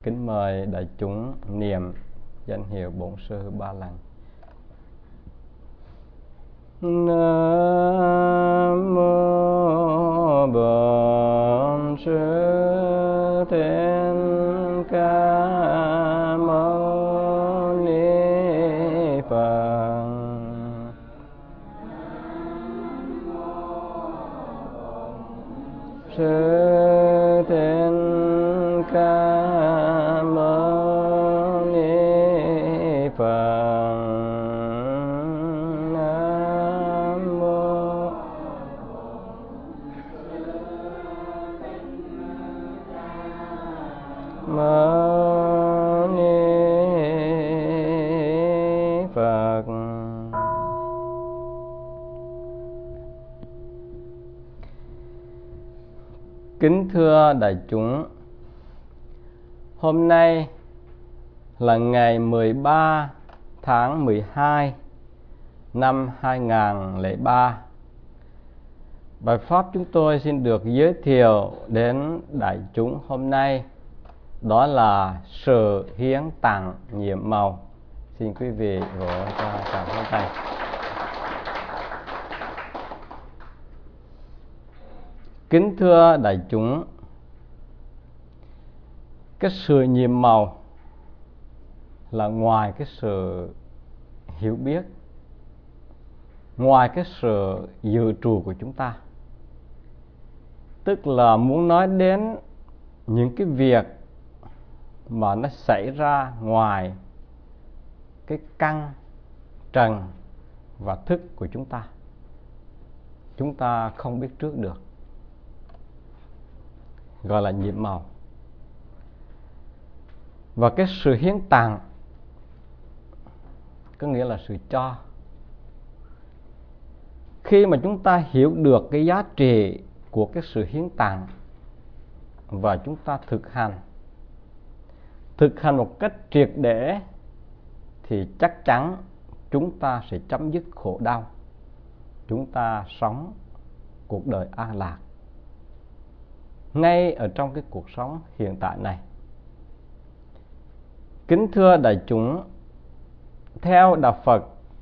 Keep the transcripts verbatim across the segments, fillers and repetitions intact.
Kính mời đại chúng niệm danh hiệu Bổn Sư ba lần. Nam mô Bổn Sư Thích Ca Mâu Ni Phật. Sư Thích Ca Mâu Ni Phật. Nam mô Mâu Ni Phật. Kính thưa đại chúng, hôm nay là ngày mười ba tháng mười hai năm hai nghìn không trăm lẻ ba. Bài pháp chúng tôi xin được giới thiệu đến đại chúng hôm nay đó là sự hiến tặng nhiệm màu. Xin quý vị vỗ cho tràng pháo tay. Kính thưa đại chúng, cái sự nhiệm màu là ngoài cái sự hiểu biết, ngoài cái sự dự trù của chúng ta. Tức là muốn nói đến những cái việc mà nó xảy ra ngoài cái căn, trần và thức của chúng ta. Chúng ta không biết trước được, gọi là nhiệm màu. Và cái sự hiến tặng có nghĩa là sự cho. Khi mà chúng ta hiểu được cái giá trị của cái sự hiến tặng và chúng ta thực hành thực hành một cách triệt để thì chắc chắn chúng ta sẽ chấm dứt khổ đau, chúng ta sống cuộc đời an lạc ngay ở trong cái cuộc sống hiện tại này. Kính thưa đại chúng, theo đạo Phật,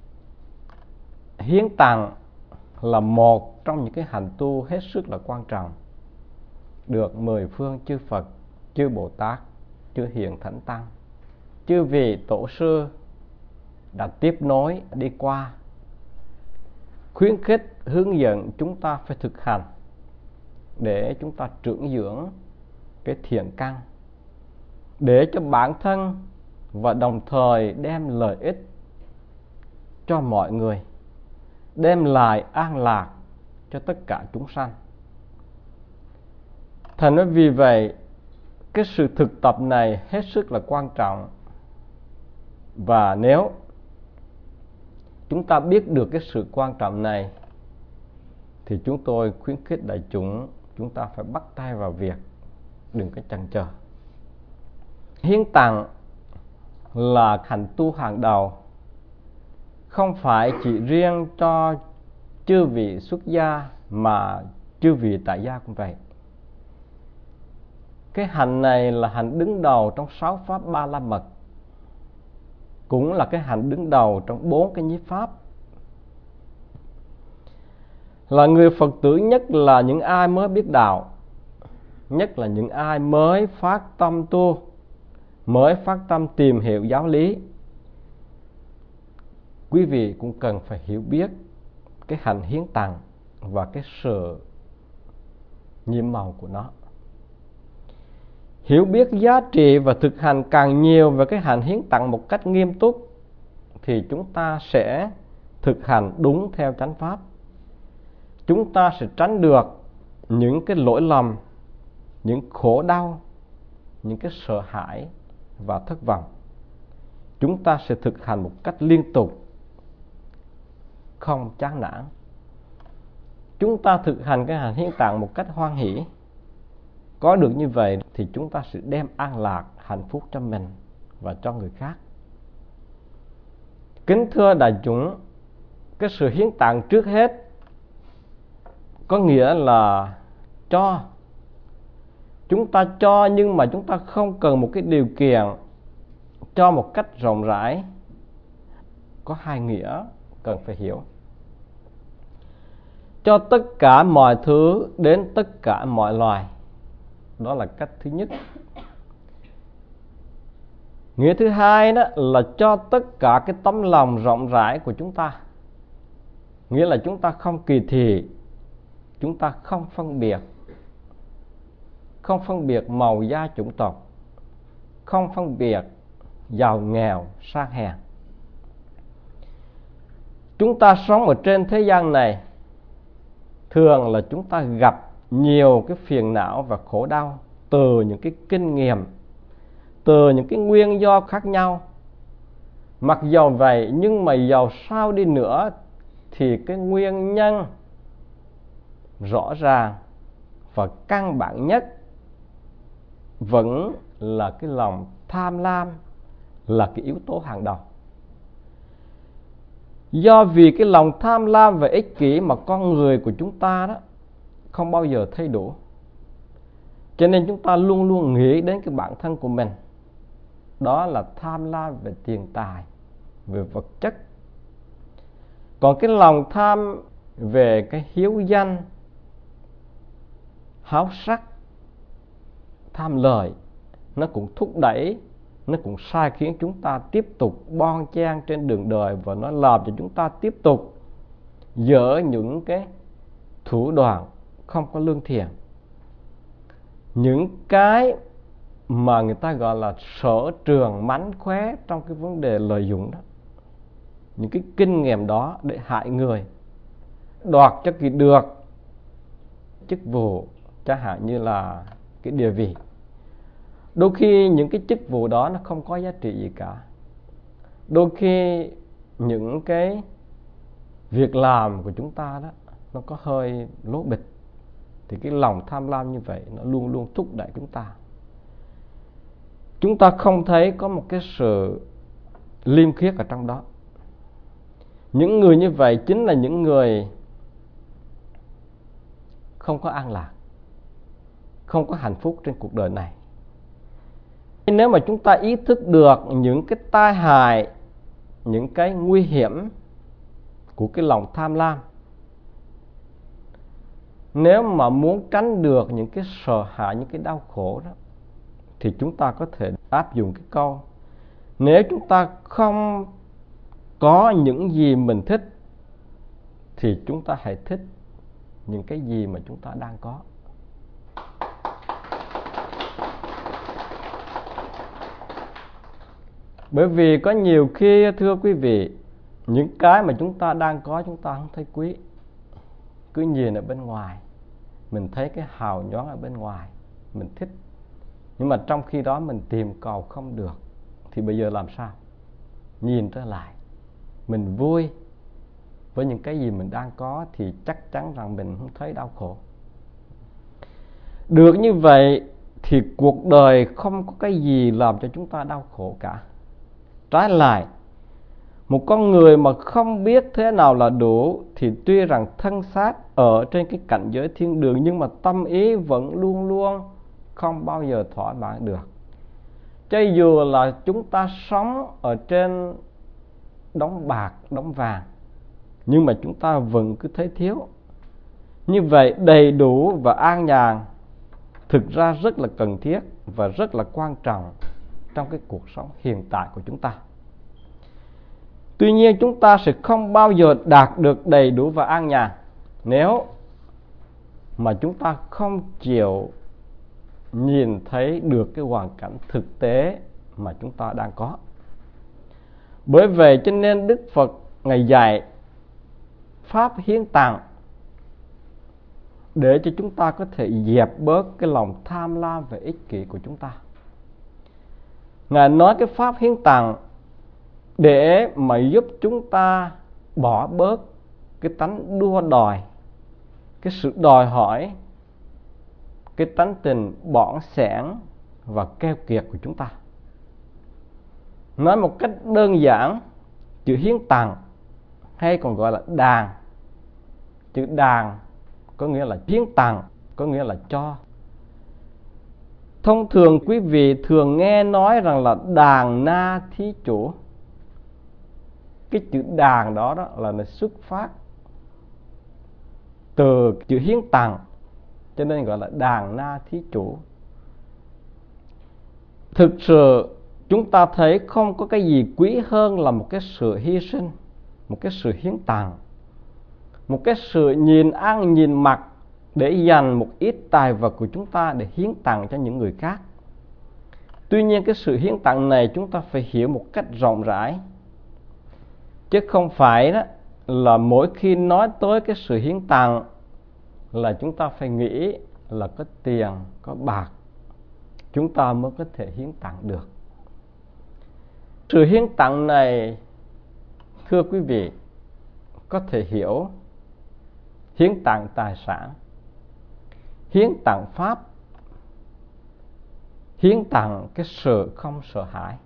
hiến tặng là một trong những cái hành tu hết sức là quan trọng, được mười phương chư Phật, chư Bồ Tát, chư Hiền Thánh Tăng, chư vị tổ sư đã tiếp nối đi qua, khuyến khích hướng dẫn chúng ta phải thực hành để chúng ta trưởng dưỡng cái thiện căn, để cho bản thân và đồng thời đem lợi ích cho mọi người, đem lại an lạc cho tất cả chúng sanh. Thành nói vì vậy, cái sự thực tập này hết sức là quan trọng. Và nếu chúng ta biết được cái sự quan trọng này thì chúng tôi khuyến khích đại chúng chúng ta phải bắt tay vào việc, đừng có chần chờ. Hiến tặng là hành tu hàng đầu, không phải chỉ riêng cho chư vị xuất gia mà chư vị tại gia cũng vậy. Cái hành này là hành đứng đầu trong sáu pháp ba la mật, cũng là cái hành đứng đầu trong bốn cái nhiếp pháp. Là người Phật tử, nhất là những ai mới biết đạo, nhất là những ai mới phát tâm tu, mới phát tâm tìm hiểu giáo lý, quý vị cũng cần phải hiểu biết cái hành hiến tặng và cái sự nhiệm màu của nó. Hiểu biết giá trị và thực hành càng nhiều về cái hành hiến tặng một cách nghiêm túc thì chúng ta sẽ thực hành đúng theo chánh pháp. Chúng ta sẽ tránh được những cái lỗi lầm, những khổ đau, những cái sợ hãi và thất vọng. Chúng ta sẽ thực hành một cách liên tục, không chán nản. Chúng ta thực hành cái hành hiến tặng một cách hoan hỷ. Có được như vậy thì chúng ta sẽ đem an lạc, hạnh phúc cho mình và cho người khác. Kính thưa đại chúng, cái sự hiến tặng trước hết có nghĩa là cho. Chúng ta cho nhưng mà chúng ta không cần một cái điều kiện, cho một cách rộng rãi, có hai nghĩa cần phải hiểu. Cho tất cả mọi thứ đến tất cả mọi loài, đó là cách thứ nhất. Nghĩa thứ hai đó là cho tất cả cái tấm lòng rộng rãi của chúng ta. Nghĩa là chúng ta không kỳ thị, chúng ta không phân biệt, không phân biệt màu da chủng tộc, không phân biệt giàu nghèo sang hèn. Chúng ta sống ở trên thế gian này, thường là chúng ta gặp nhiều cái phiền não và khổ đau từ những cái kinh nghiệm, từ những cái nguyên do khác nhau. Mặc dầu vậy, nhưng mà dầu sao đi nữa thì cái nguyên nhân rõ ràng và căn bản nhất vẫn là cái lòng tham lam, là cái yếu tố hàng đầu. Do vì cái lòng tham lam và ích kỷ mà con người của chúng ta đó không bao giờ thấy đủ, cho nên chúng ta luôn luôn nghĩ đến cái bản thân của mình. Đó là tham lam về tiền tài, về vật chất. Còn cái lòng tham về cái hiếu danh, háo sắc, tham lợi, nó cũng thúc đẩy, nó cũng sai khiến chúng ta tiếp tục bon chen trên đường đời, và nó làm cho chúng ta tiếp tục dở những cái thủ đoạn không có lương thiện, những cái mà người ta gọi là sở trường mánh khóe trong cái vấn đề lợi dụng đó, những cái kinh nghiệm đó để hại người, đoạt cho kỳ được chức vụ, chẳng hạn như là cái địa vị. Đôi khi những cái chức vụ đó nó không có giá trị gì cả. Đôi khi những cái việc làm của chúng ta đó nó có hơi lố bịch, thì cái lòng tham lam như vậy nó luôn luôn thúc đẩy chúng ta. Chúng ta không thấy có một cái sự liêm khiết ở trong đó. Những người như vậy chính là những người không có an lạc, không có hạnh phúc trên cuộc đời này. Nếu mà chúng ta ý thức được những cái tai hại, những cái nguy hiểm của cái lòng tham lam, nếu mà muốn tránh được những cái sợ hãi, những cái đau khổ đó, thì chúng ta có thể áp dụng cái câu: nếu chúng ta không có những gì mình thích, thì chúng ta hãy thích những cái gì mà chúng ta đang có. Bởi vì có nhiều khi, thưa quý vị, những cái mà chúng ta đang có chúng ta không thấy quý. Cứ nhìn ở bên ngoài, mình thấy cái hào nhoáng ở bên ngoài, mình thích. Nhưng mà trong khi đó mình tìm cầu không được, thì bây giờ làm sao? Nhìn trở lại, mình vui với những cái gì mình đang có, thì chắc chắn rằng mình không thấy đau khổ. Được như vậy thì cuộc đời không có cái gì làm cho chúng ta đau khổ cả. Trái lại, một con người mà không biết thế nào là đủ, thì tuy rằng thân xác ở trên cái cảnh giới thiên đường, nhưng mà tâm ý vẫn luôn luôn không bao giờ thỏa mãn được. Cho dù là chúng ta sống ở trên đống bạc, đống vàng, nhưng mà chúng ta vẫn cứ thấy thiếu. Như vậy đầy đủ và an nhàn thực ra rất là cần thiết và rất là quan trọng trong cái cuộc sống hiện tại của chúng ta. Tuy nhiên chúng ta sẽ không bao giờ đạt được đầy đủ và an nhàn nếu mà chúng ta không chịu nhìn thấy được cái hoàn cảnh thực tế mà chúng ta đang có. Bởi vậy cho nên Đức Phật Ngài dạy pháp hiến tặng để cho chúng ta có thể dẹp bớt cái lòng tham lam và ích kỷ của chúng ta. Ngài nói cái pháp hiến tặng để mà giúp chúng ta bỏ bớt cái tánh đua đòi, cái sự đòi hỏi, cái tánh tình bỏng sẻn và keo kiệt của chúng ta. Nói một cách đơn giản, chữ hiến tặng hay còn gọi là đàn, chữ đàn có nghĩa là hiến tặng, có nghĩa là cho. Thông thường quý vị thường nghe nói rằng là đàn na thí chủ. Cái chữ đàn đó, đó là nó xuất phát từ chữ hiến tặng, cho nên gọi là đàn na thí chủ. Thực sự chúng ta thấy không có cái gì quý hơn là một cái sự hy sinh, một cái sự hiến tặng, một cái sự nhìn ăn nhìn mặc để dành một ít tài vật của chúng ta để hiến tặng cho những người khác. Tuy nhiên cái sự hiến tặng này chúng ta phải hiểu một cách rộng rãi, chứ không phải đó là mỗi khi nói tới cái sự hiến tặng là chúng ta phải nghĩ là có tiền, có bạc chúng ta mới có thể hiến tặng được. Sự hiến tặng này, thưa quý vị, có thể hiểu hiến tặng tài sản, hiến tặng pháp, hiến tặng cái sự không sợ hãi.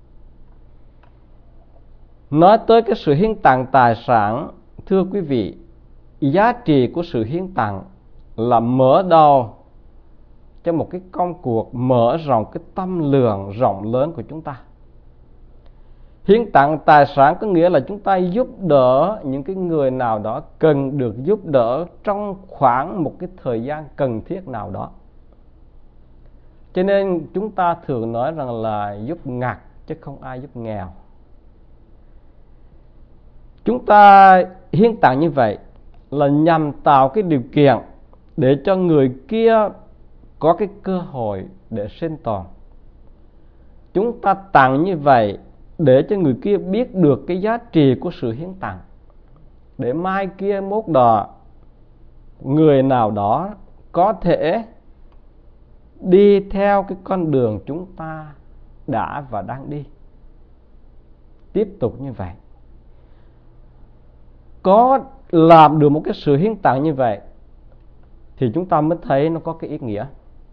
Nói tới cái sự hiến tặng tài sản, thưa quý vị, giá trị của sự hiến tặng là mở đầu cho một cái công cuộc mở rộng cái tâm lượng rộng lớn của chúng ta. Hiến tặng tài sản có nghĩa là chúng ta giúp đỡ những cái người nào đó cần được giúp đỡ trong khoảng một cái thời gian cần thiết nào đó. Cho nên chúng ta thường nói rằng là giúp ngặt chứ không ai giúp nghèo. Chúng ta hiến tặng như vậy là nhằm tạo cái điều kiện để cho người kia có cái cơ hội để sinh tồn. Chúng ta tặng như vậy để cho người kia biết được cái giá trị của sự hiến tặng, để mai kia mốt đò người nào đó có thể đi theo cái con đường chúng ta đã và đang đi. Tiếp tục như vậy. Có làm được một cái sự hiến tặng như vậy thì chúng ta mới thấy nó có cái ý nghĩa.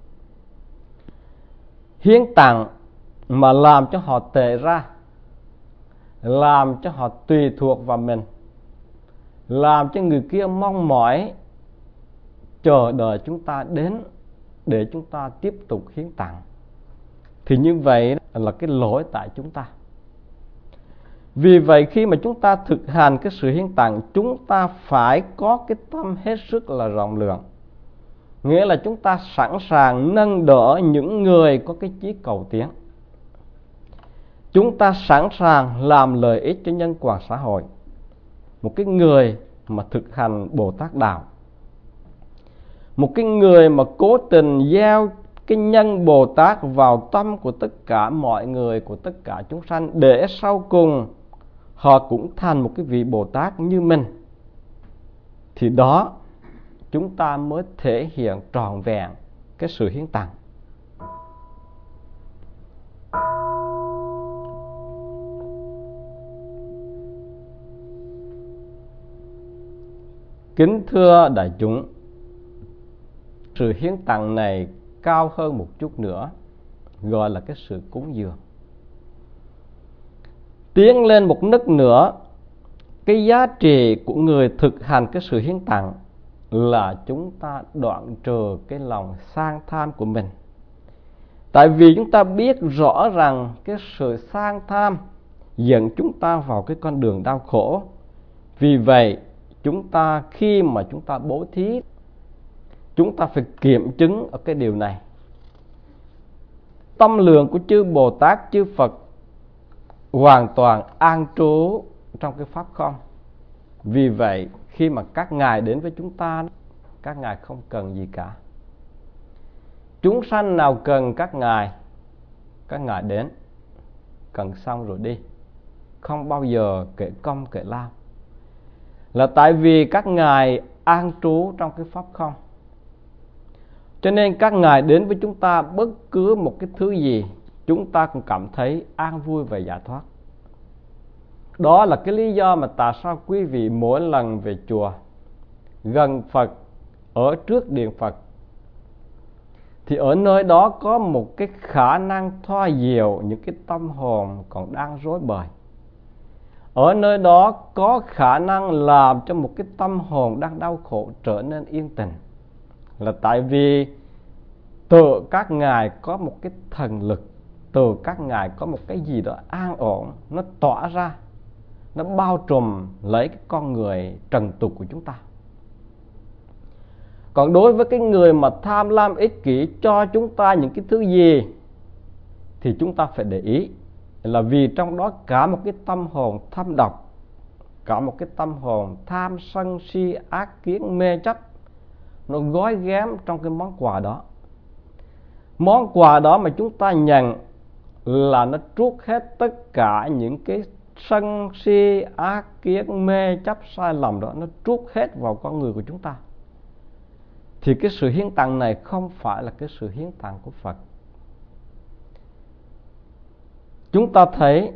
Hiến tặng mà làm cho họ tệ ra, làm cho họ tùy thuộc vào mình, làm cho người kia mong mỏi chờ đợi chúng ta đến để chúng ta tiếp tục hiến tặng, thì như vậy là cái lỗi tại chúng ta. Vì vậy khi mà chúng ta thực hành cái sự hiến tặng, chúng ta phải có cái tâm hết sức là rộng lượng. Nghĩa là chúng ta sẵn sàng nâng đỡ những người có cái chí cầu tiến. Chúng ta sẵn sàng làm lợi ích cho nhân quả xã hội. Một cái người mà thực hành Bồ Tát Đạo, một cái người mà cố tình gieo cái nhân Bồ Tát vào tâm của tất cả mọi người, của tất cả chúng sanh, để sau cùng họ cũng thành một cái vị Bồ Tát như mình, thì đó chúng ta mới thể hiện trọn vẹn cái sự hiến tặng. Kính thưa đại chúng, sự hiến tặng này cao hơn một chút nữa, gọi là cái sự cúng dường. Tiến lên một nấc nữa, cái giá trị của người thực hành cái sự hiến tặng là chúng ta đoạn trừ cái lòng sang tham của mình. Tại vì chúng ta biết rõ rằng cái sự sang tham dẫn chúng ta vào cái con đường đau khổ. Vì vậy chúng ta khi mà chúng ta bố thí, chúng ta phải kiểm chứng ở cái điều này. Tâm lượng của chư Bồ Tát, chư Phật hoàn toàn an trú trong cái pháp không. Vì vậy khi mà các ngài đến với chúng ta, các ngài không cần gì cả. Chúng sanh nào cần các ngài, các ngài đến, cần xong rồi đi, không bao giờ kể công kể lao. Là tại vì các ngài an trú trong cái pháp không, cho nên các ngài đến với chúng ta bất cứ một cái thứ gì, chúng ta cũng cảm thấy an vui và giải thoát. Đó là cái lý do mà tại sao quý vị mỗi lần về chùa, gần Phật, ở trước điện Phật, thì ở nơi đó có một cái khả năng thoa dịu những cái tâm hồn còn đang rối bời. Ở nơi đó có khả năng làm cho một cái tâm hồn đang đau khổ trở nên yên tĩnh. Là tại vì từ các ngài có một cái thần lực, từ các ngài có một cái gì đó an ổn, nó tỏa ra, nó bao trùm lấy cái con người trần tục của chúng ta. Còn đối với cái người mà tham lam ích kỷ cho chúng ta những cái thứ gì thì chúng ta phải để ý, là vì trong đó cả một cái tâm hồn thâm độc, cả một cái tâm hồn tham sân si ác kiến mê chấp, nó gói ghém trong cái món quà đó. Món quà đó mà chúng ta nhận là nó trút hết tất cả những cái sân si ác kiến mê chấp sai lầm đó, nó trút hết vào con người của chúng ta. Thì cái sự hiến tặng này không phải là cái sự hiến tặng của Phật. Chúng ta thấy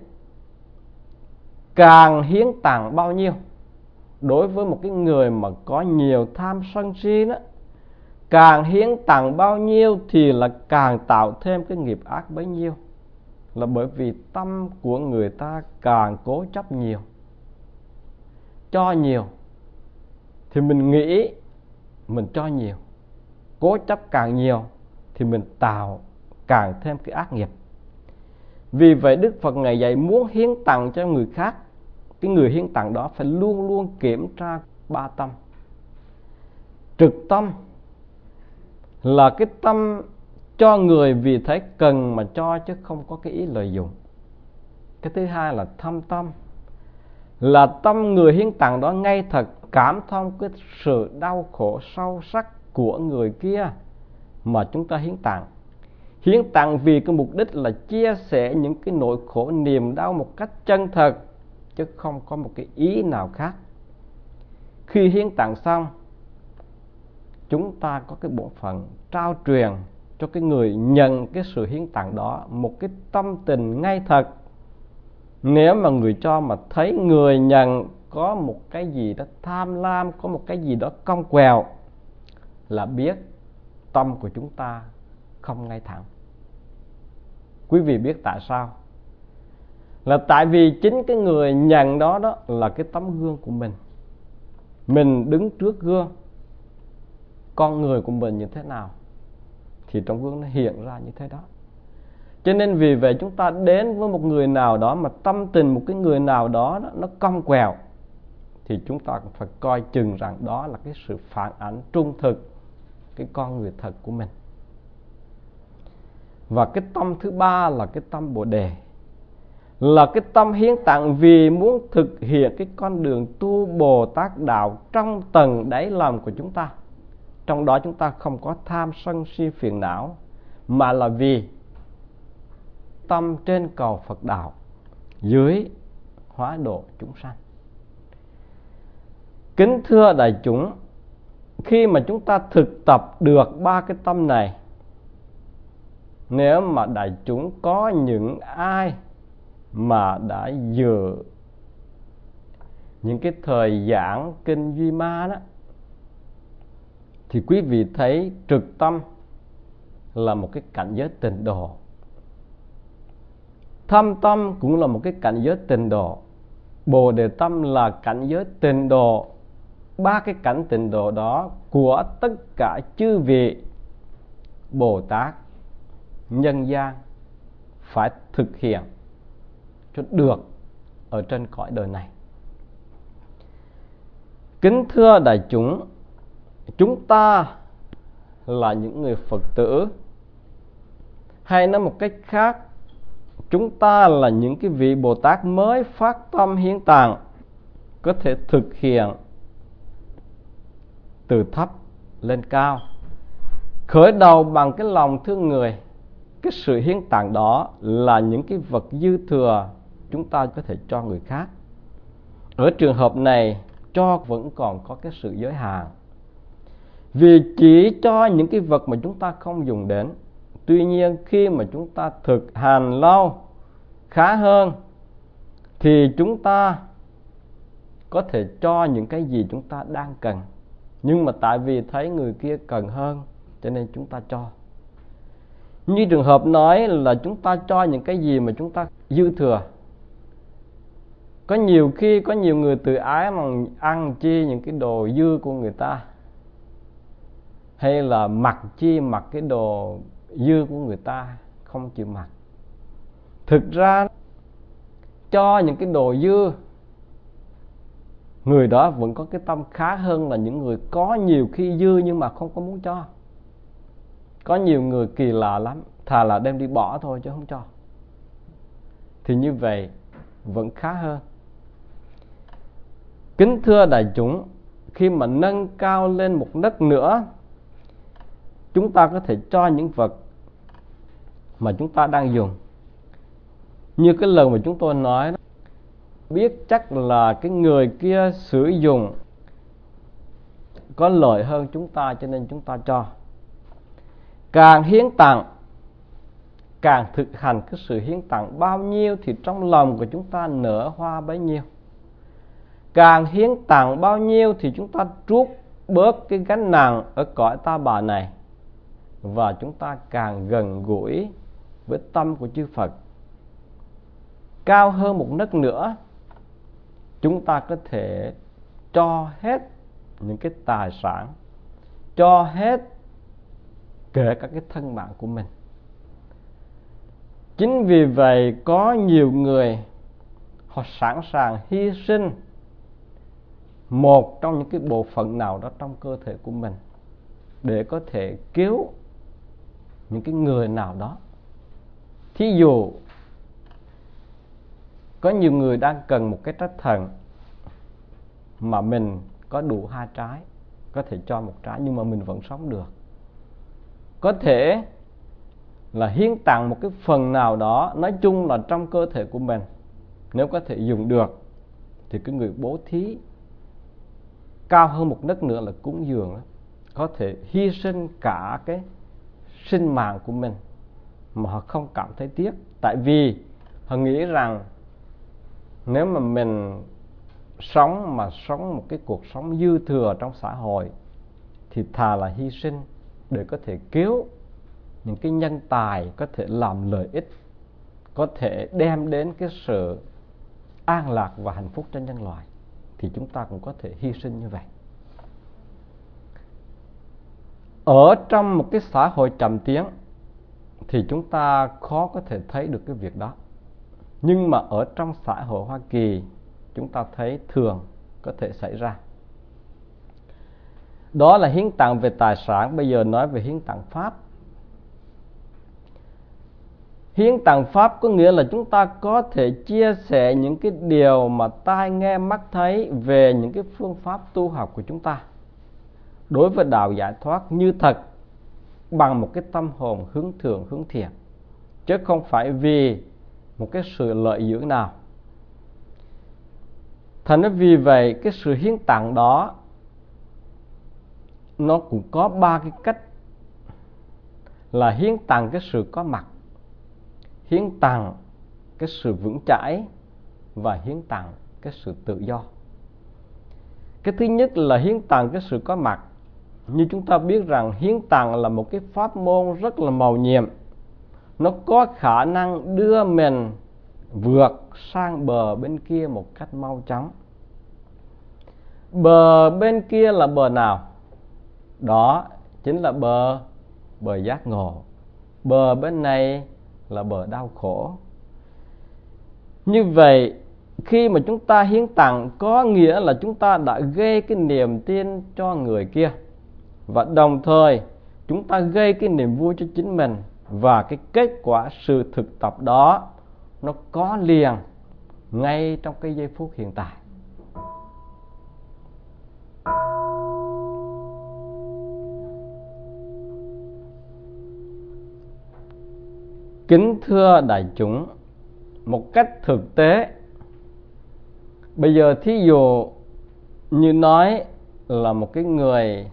càng hiến tặng bao nhiêu đối với một cái người mà có nhiều tham sân si đó, càng hiến tặng bao nhiêu thì là càng tạo thêm cái nghiệp ác bấy nhiêu. Là bởi vì tâm của người ta càng cố chấp nhiều, cho nhiều, thì mình nghĩ mình cho nhiều. Cố chấp càng nhiều thì mình tạo càng thêm cái ác nghiệp. Vì vậy Đức Phật Ngài dạy muốn hiến tặng cho người khác, cái người hiến tặng đó phải luôn luôn kiểm tra ba tâm. Trực tâm là cái tâm cho người vì thấy cần mà cho, chứ không có cái ý lợi dụng. Cái thứ hai là thâm tâm, là tâm người hiến tặng đó ngay thật cảm thông cái sự đau khổ sâu sắc của người kia mà chúng ta hiến tặng. Hiến tặng vì cái mục đích là chia sẻ những cái nỗi khổ niềm đau một cách chân thật, chứ không có một cái ý nào khác. Khi hiến tặng xong, chúng ta có cái bổn phận trao truyền cho cái người nhận cái sự hiến tặng đó một cái tâm tình ngay thật. Nếu mà người cho mà thấy người nhận có một cái gì đó tham lam, có một cái gì đó cong quẹo, là biết tâm của chúng ta không ngay thẳng. Quý vị biết tại sao? Là tại vì chính cái người nhận đó đó là cái tấm gương của mình. Mình đứng trước gương, con người của mình như thế nào thì trong gương nó hiện ra như thế đó. Cho nên vì vậy chúng ta đến với một người nào đó mà tâm tình một cái người nào đó, đó nó cong quẹo, thì chúng ta cũng phải coi chừng rằng đó là cái sự phản ảnh trung thực cái con người thật của mình. Và cái tâm thứ ba là cái tâm Bồ Đề, là cái tâm hiến tặng vì muốn thực hiện cái con đường tu Bồ Tát đạo trong tầng đáy lòng của chúng ta. Trong đó chúng ta không có tham sân si phiền não, mà là vì tâm trên cầu Phật đạo, dưới hóa độ chúng sanh. Kính thưa đại chúng, khi mà chúng ta thực tập được ba cái tâm này, nếu mà đại chúng có những ai mà đã dự những cái thời giảng kinh Duy Ma đó, thì quý vị thấy trực tâm là một cái cảnh giới tịnh độ, thâm tâm cũng là một cái cảnh giới tịnh độ, Bồ Đề tâm là cảnh giới tịnh độ. Ba cái cảnh tịnh độ đó của tất cả chư vị Bồ Tát nhân gian phải thực hiện cho được ở trên cõi đời này. Kính thưa đại chúng, chúng ta là những người Phật tử, hay nói một cách khác, chúng ta là những cái vị Bồ Tát mới phát tâm hiến tặng, có thể thực hiện từ thấp lên cao, khởi đầu bằng cái lòng thương người. Cái sự hiến tặng đó là những cái vật dư thừa chúng ta có thể cho người khác. Ở trường hợp này, cho vẫn còn có cái sự giới hạn, vì chỉ cho những cái vật mà chúng ta không dùng đến. Tuy nhiên khi mà chúng ta thực hành lâu khá hơn thì chúng ta có thể cho những cái gì chúng ta đang cần. Nhưng mà tại vì thấy người kia cần hơn cho nên chúng ta cho. Như trường hợp nói là chúng ta cho những cái gì mà chúng ta dư thừa. Có nhiều khi có nhiều người tự ái mà ăn chi những cái đồ dư của người ta, hay là mặc chi mặc cái đồ dư của người ta không chịu mặc. Thực ra cho những cái đồ dư, người đó vẫn có cái tâm khá hơn là những người có nhiều khi dư nhưng mà không có muốn cho. Có nhiều người kỳ lạ lắm, thà là đem đi bỏ thôi chứ không cho. Thì như vậy vẫn khá hơn. Kính thưa đại chúng, khi mà nâng cao lên một nấc nữa, chúng ta có thể cho những vật mà chúng ta đang dùng. Như cái lần mà chúng tôi nói đó, biết chắc là cái người kia sử dụng có lợi hơn chúng ta cho nên chúng ta cho. Càng hiến tặng, càng thực hành cái sự hiến tặng bao nhiêu thì trong lòng của chúng ta nở hoa bấy nhiêu. Càng hiến tặng bao nhiêu thì chúng ta trút bớt cái gánh nặng ở cõi ta bà này, và chúng ta càng gần gũi với tâm của chư Phật. Cao hơn một nấc nữa, chúng ta có thể cho hết những cái tài sản, cho hết kể cả cái thân mạng của mình. Chính vì vậy có nhiều người họ sẵn sàng hy sinh một trong những cái bộ phận nào đó trong cơ thể của mình để có thể cứu những cái người nào đó. Thí dụ có nhiều người đang cần một cái trái thận mà mình có đủ hai trái, có thể cho một trái nhưng mà mình vẫn sống được. Có thể là hiến tặng một cái phần nào đó, nói chung là trong cơ thể của mình, nếu có thể dùng được thì cái người bố thí. Cao hơn một nấc nữa là cúng dường đó, có thể hy sinh cả cái sinh mạng của mình mà họ không cảm thấy tiếc. Tại vì họ nghĩ rằng nếu mà mình sống mà sống một cái cuộc sống dư thừa trong xã hội thì thà là hy sinh để có thể cứu những cái nhân tài có thể làm lợi ích, có thể đem đến cái sự an lạc và hạnh phúc cho nhân loại, thì chúng ta cũng có thể hy sinh như vậy. Ở trong một cái xã hội chậm tiến thì chúng ta khó có thể thấy được cái việc đó. Nhưng mà ở trong xã hội Hoa Kỳ, chúng ta thấy thường có thể xảy ra. Đó là hiến tặng về tài sản. Bây giờ nói về hiến tặng pháp. Hiến tặng pháp có nghĩa là chúng ta có thể chia sẻ những cái điều mà tai nghe mắt thấy về những cái phương pháp tu học của chúng ta đối với đạo giải thoát như thật, bằng một cái tâm hồn hướng thượng hướng thiện, chứ không phải vì một cái sự lợi dưỡng nào. Thành ra vì vậy cái sự hiến tặng đó nó cũng có ba cái cách, là hiến tặng cái sự có mặt, hiến tặng cái sự vững chãi và hiến tặng cái sự tự do. Cái thứ nhất là hiến tặng cái sự có mặt. Như chúng ta biết rằng hiến tặng là một cái pháp môn rất là mầu nhiệm. Nó có khả năng đưa mình vượt sang bờ bên kia một cách mau chóng. Bờ bên kia là bờ nào? Đó chính là bờ bờ giác ngộ. Bờ bên này là bờ đau khổ. Như vậy khi mà chúng ta hiến tặng có nghĩa là chúng ta đã gây cái niềm tin cho người kia, và đồng thời chúng ta gây cái niềm vui cho chính mình. Và cái kết quả sự thực tập đó nó có liền ngay trong cái giây phút hiện tại. Kính thưa đại chúng, một cách thực tế, bây giờ thí dụ như nói là một cái người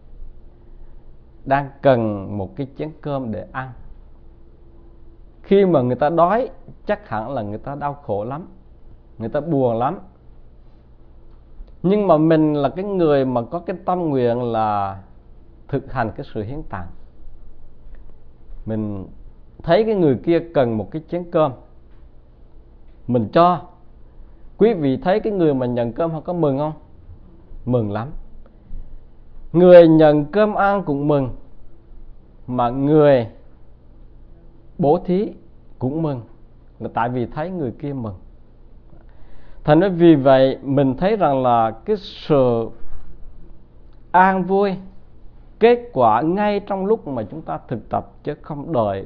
đang cần một cái chén cơm để ăn. Khi mà người ta đói, chắc hẳn là người ta đau khổ lắm, người ta buồn lắm. Nhưng mà mình là cái người mà có cái tâm nguyện là thực hành cái sự hiến tặng. Mình thấy cái người kia cần một cái chén cơm, mình cho. Quý vị thấy cái người mà nhận cơm họ có mừng không? Mừng lắm. Người nhận cơm ăn cũng mừng, mà người bố thí cũng mừng, là tại vì thấy người kia mừng. Thành ra vì vậy mình thấy rằng là cái sự an vui kết quả ngay trong lúc mà chúng ta thực tập, chứ không đợi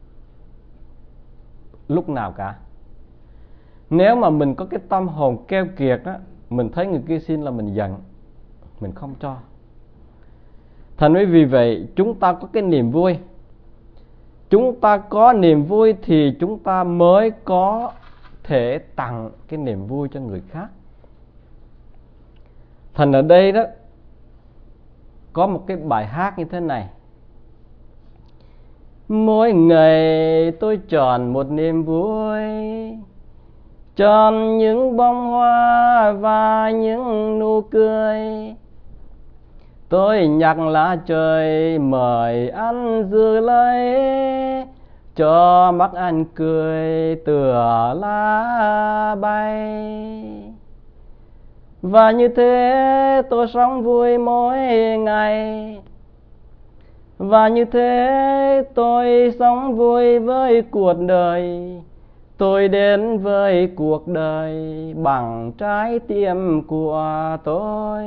lúc nào cả. Nếu mà mình có cái tâm hồn keo kiệt á, mình thấy người kia xin là mình giận, mình không cho. Thành ra vì vậy chúng ta có cái niềm vui. Chúng ta có niềm vui thì chúng ta mới có thể tặng cái niềm vui cho người khác. Thành ở đây đó có một cái bài hát như thế này: mỗi ngày tôi chọn một niềm vui, chọn những bông hoa và những nụ cười. Tôi nhặt lá trời mời anh giữ lấy, cho mắt anh cười tựa lá bay. Và như thế tôi sống vui mỗi ngày, và như thế tôi sống vui với cuộc đời. Tôi đến với cuộc đời bằng trái tim của tôi.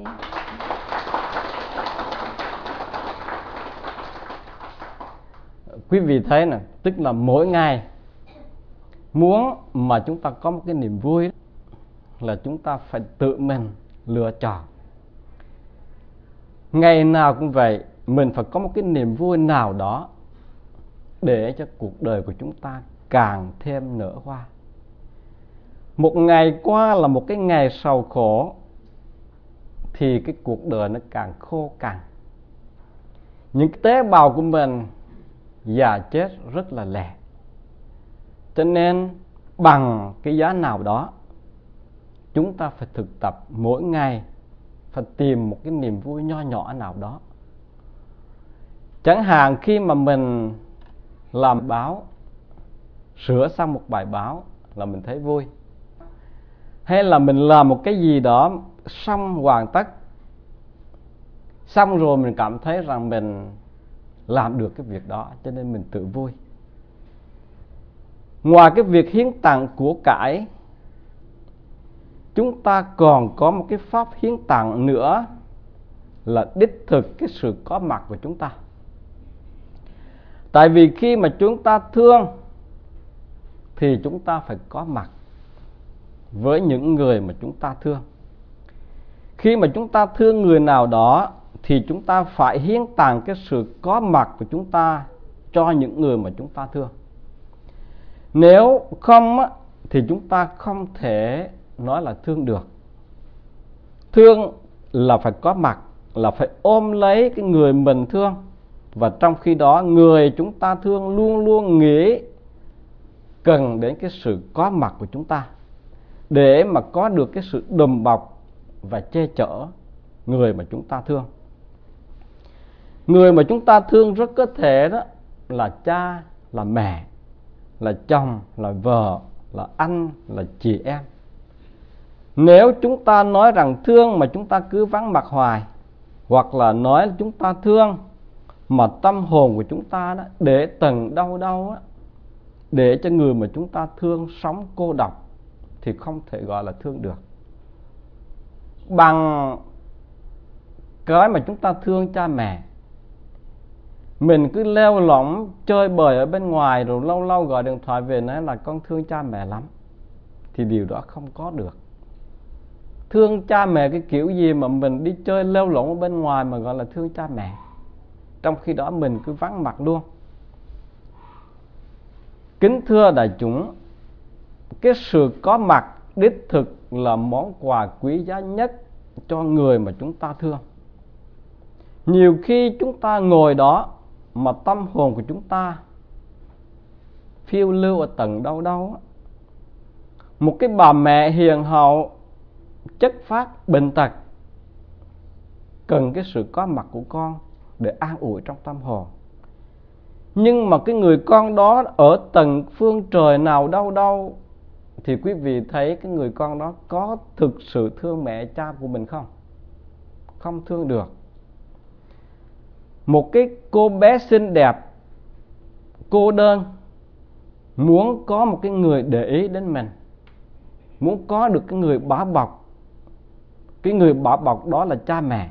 Quý vị thấy nè, tức là mỗi ngày muốn mà chúng ta có một cái niềm vui là chúng ta phải tự mình lựa chọn. Ngày nào cũng vậy, mình phải có một cái niềm vui nào đó để cho cuộc đời của chúng ta càng thêm nở hoa. Một ngày qua là một cái ngày sầu khổ thì cái cuộc đời nó càng khô cằn. Những cái tế bào của mình già chết rất là lẹ. Cho nên bằng cái giá nào đó, chúng ta phải thực tập mỗi ngày, phải tìm một cái niềm vui nho nhỏ nào đó. Chẳng hạn khi mà mình làm báo, sửa xong một bài báo là mình thấy vui. Hay là mình làm một cái gì đó xong hoàn tất, xong rồi mình cảm thấy rằng mình làm được cái việc đó, cho nên mình tự vui. Ngoài cái việc hiến tặng của cải, chúng ta còn có một cái pháp hiến tặng nữa là đích thực cái sự có mặt của chúng ta. Tại vì khi mà chúng ta thương thì chúng ta phải có mặt với những người mà chúng ta thương. Khi mà chúng ta thương người nào đó thì chúng ta phải hiến tặng cái sự có mặt của chúng ta cho những người mà chúng ta thương. Nếu không thì chúng ta không thể nói là thương được. Thương là phải có mặt, là phải ôm lấy cái người mình thương. Và trong khi đó người chúng ta thương luôn luôn nghĩ cần đến cái sự có mặt của chúng ta để mà có được cái sự đùm bọc và che chở người mà chúng ta thương. Người mà chúng ta thương rất có thể đó là cha, là mẹ, là chồng, là vợ, là anh, là chị em. Nếu chúng ta nói rằng thương mà chúng ta cứ vắng mặt hoài, hoặc là nói là chúng ta thương mà tâm hồn của chúng ta đó để tầng đau đau á, để cho người mà chúng ta thương sống cô độc, thì không thể gọi là thương được. Bằng cái mà chúng ta thương cha mẹ, mình cứ leo lỏng chơi bời ở bên ngoài, rồi lâu lâu gọi điện thoại về nói là con thương cha mẹ lắm, thì điều đó không có được. Thương cha mẹ cái kiểu gì mà mình đi chơi leo lỏng ở bên ngoài mà gọi là thương cha mẹ, trong khi đó mình cứ vắng mặt luôn. Kính thưa đại chúng, cái sự có mặt đích thực là món quà quý giá nhất cho người mà chúng ta thương. Nhiều khi chúng ta ngồi đó mà tâm hồn của chúng ta phiêu lưu ở tầng đâu đâu. Một cái bà mẹ hiền hậu chất phát bệnh tật cần cái sự có mặt của con để an ủi trong tâm hồn. Nhưng mà cái người con đó ở tầng phương trời nào đâu đâu, thì quý vị thấy cái người con đó có thực sự thương mẹ cha của mình không? Không thương được. Một cái cô bé xinh đẹp, cô đơn, muốn có một cái người để ý đến mình, muốn có được cái người bảo bọc. Cái người bảo bọc đó là cha mẹ.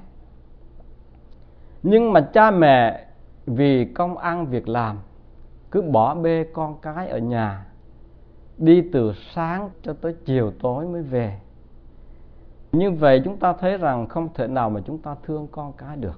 Nhưng mà cha mẹ vì công ăn việc làm cứ bỏ bê con cái ở nhà, đi từ sáng cho tới chiều tối mới về. Như vậy chúng ta thấy rằng không thể nào mà chúng ta thương con cái được.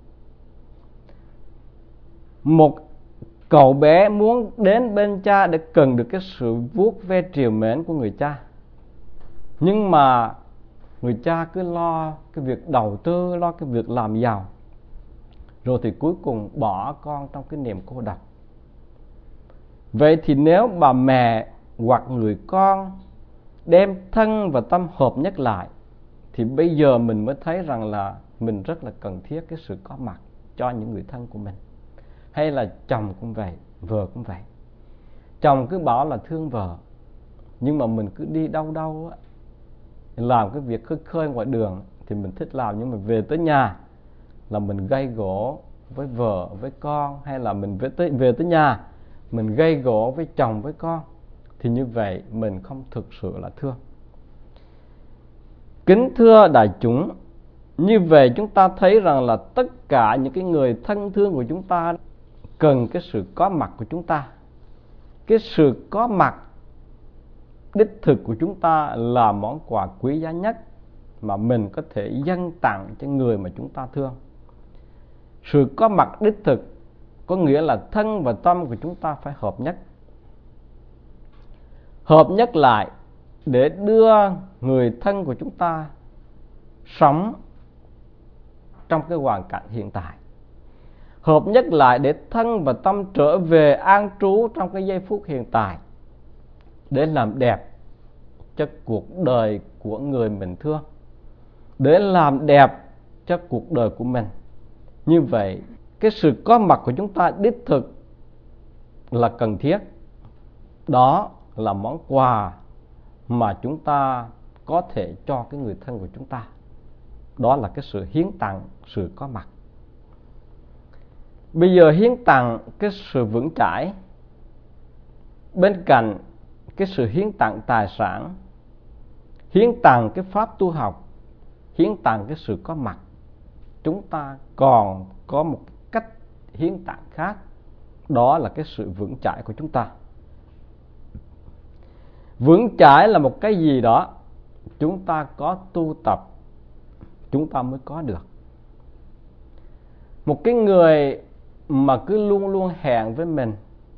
Một cậu bé muốn đến bên cha để cần được cái sự vuốt ve trìu mến của người cha, nhưng mà người cha cứ lo cái việc đầu tư, lo cái việc làm giàu, rồi thì cuối cùng bỏ con trong cái niềm cô độc. Vậy thì nếu bà mẹ hoặc người con đem thân và tâm hợp nhất lại, thì bây giờ mình mới thấy rằng là mình rất là cần thiết cái sự có mặt cho những người thân của mình. Hay là chồng cũng vậy, vợ cũng vậy. Chồng cứ bảo là thương vợ, nhưng mà mình cứ đi đâu đâu á, làm cái việc khơi khơi ngoài đường thì mình thích làm, nhưng mà về tới nhà là mình gây gổ với vợ, với con, hay là mình về tới, về tới nhà mình gây gổ với chồng, với con, thì như vậy mình không thực sự là thương. Kính thưa đại chúng, như vậy chúng ta thấy rằng là tất cả những cái người thân thương của chúng ta cần cái sự có mặt của chúng ta. Cái sự có mặt đích thực của chúng ta là món quà quý giá nhất mà mình có thể dâng tặng cho người mà chúng ta thương. Sự có mặt đích thực có nghĩa là thân và tâm của chúng ta phải hợp nhất. Hợp nhất lại để đưa người thân của chúng ta sống trong cái hoàn cảnh hiện tại. Hợp nhất lại để thân và tâm trở về an trú trong cái giây phút hiện tại, để làm đẹp cho cuộc đời của người mình thương, để làm đẹp cho cuộc đời của mình. Như vậy cái sự có mặt của chúng ta đích thực là cần thiết. Đó là món quà mà chúng ta có thể cho cái người thân của chúng ta. Đó là cái sự hiến tặng, sự có mặt. Bây giờ hiến tặng cái sự vững chãi, bên cạnh cái sự hiến tặng tài sản, hiến tặng cái pháp tu học, hiến tặng cái sự có mặt, chúng ta còn có một cách hiến tặng khác. Đó là cái sự vững chãi của chúng ta. Vững chãi là một cái gì đó chúng ta có tu tập chúng ta mới có được. Một cái người mà cứ luôn luôn hẹn với mình,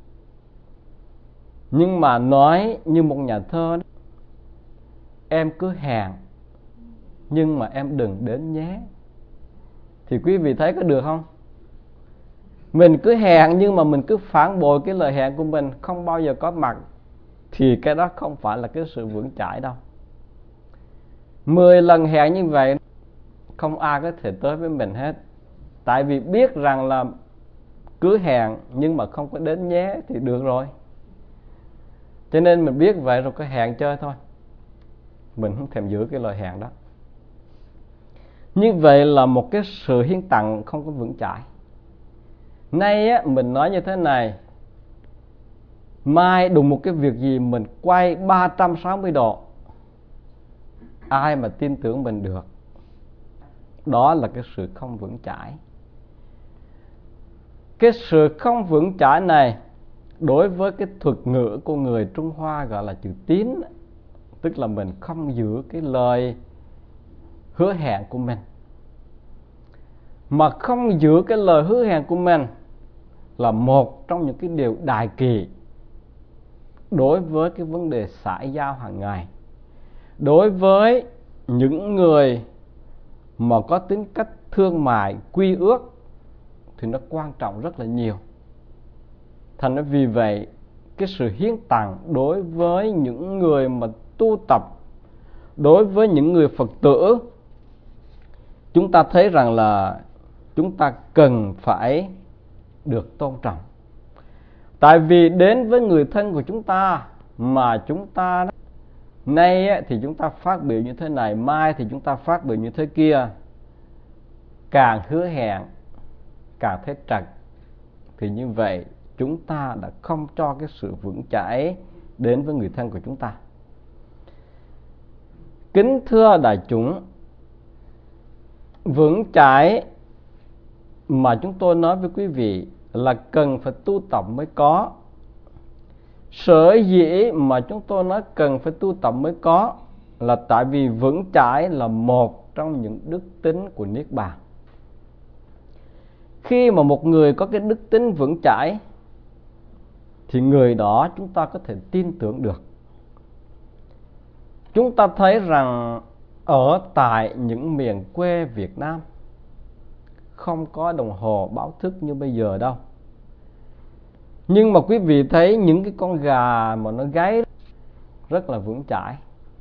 nhưng mà nói như một nhà thơ: em cứ hẹn nhưng mà em đừng đến nhé, thì quý vị thấy có được không? Mình cứ hẹn nhưng mà mình cứ phản bội cái lời hẹn của mình, không bao giờ có mặt, thì cái đó không phải là cái sự vững chãi đâu. Mười lần hẹn như vậy không ai có thể tới với mình hết. Tại vì biết rằng là cứ hẹn nhưng mà không có đến nhé thì được rồi. Cho nên mình biết vậy rồi, có hẹn chơi thôi, mình không thèm giữ cái lời hẹn đó. Như vậy là một cái sự hiến tặng không có vững chãi. Nay á, mình nói như thế này, mai đùng một cái việc gì mình quay ba trăm sáu mươi độ, ai mà tin tưởng mình được? Đó là cái sự không vững chãi. Cái sự không vững chãi này, đối với cái thuật ngữ của người Trung Hoa gọi là chữ tín, tức là mình không giữ cái lời hứa hẹn của mình. Mà không giữ cái lời hứa hẹn của mình là một trong những cái điều đại kỵ đối với cái vấn đề xã giao hàng ngày. Đối với những người mà có tính cách thương mại, quy ước thì nó quan trọng rất là nhiều. Thành ra vì vậy, cái sự hiến tặng đối với những người mà tu tập, đối với những người Phật tử, chúng ta thấy rằng là chúng ta cần phải được tôn trọng. Tại vì đến với người thân của chúng ta mà chúng ta nay thì chúng ta phát biểu như thế này, mai thì chúng ta phát biểu như thế kia, càng hứa hẹn càng thấy trật, thì như vậy chúng ta đã không cho cái sự vững chãi đến với người thân của chúng ta. Kính thưa đại chúng, vững chãi mà chúng tôi nói với quý vị là cần phải tu tập mới có. Sở dĩ mà chúng tôi nói cần phải tu tập mới có là tại vì vững chãi là một trong những đức tính của Niết Bàn. Khi mà một người có cái đức tính vững chãi thì người đó chúng ta có thể tin tưởng được. Chúng ta thấy rằng ở tại những miền quê Việt Nam không có đồng hồ báo thức như bây giờ đâu. Nhưng mà quý vị thấy những cái con gà mà nó gáy rất là vững chãi.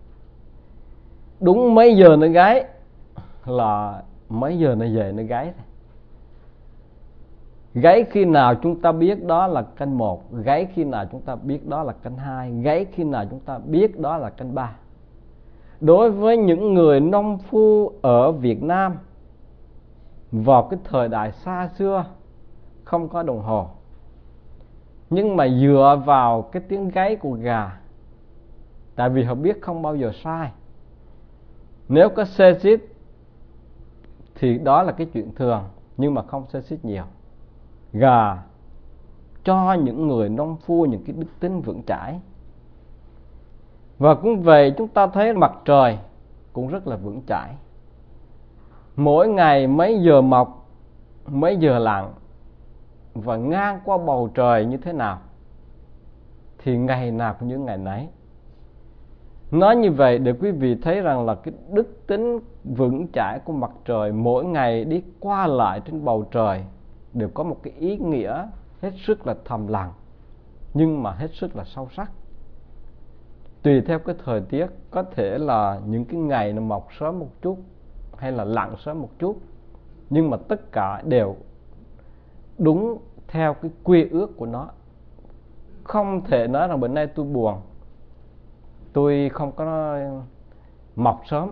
Đúng mấy giờ nó gáy là mấy giờ nó về nó gáy. Gáy khi nào chúng ta biết đó là canh một, gáy khi nào chúng ta biết đó là canh hai, gáy khi nào chúng ta biết đó là canh ba. Đối với những người nông phu ở Việt Nam vào cái thời đại xa xưa không có đồng hồ, nhưng mà dựa vào cái tiếng gáy của gà, tại vì họ biết không bao giờ sai. Nếu có xê xít thì đó là cái chuyện thường, nhưng mà không xê xít nhiều. Gà cho những người nông phu những cái đức tính vững chãi. Và cũng vậy, chúng ta thấy mặt trời cũng rất là vững chãi. Mỗi ngày mấy giờ mọc, mấy giờ lặn, và ngang qua bầu trời như thế nào thì ngày nào cũng như ngày nấy. Nói như vậy để quý vị thấy rằng là cái đức tính vững chãi của mặt trời mỗi ngày đi qua lại trên bầu trời đều có một cái ý nghĩa hết sức là thầm lặng, nhưng mà hết sức là sâu sắc. Tùy theo cái thời tiết, có thể là những cái ngày nó mọc sớm một chút hay là lặn sớm một chút, nhưng mà tất cả đều đúng theo cái quy ước của nó. Không thể nói rằng bữa nay tôi buồn, tôi không có mọc sớm,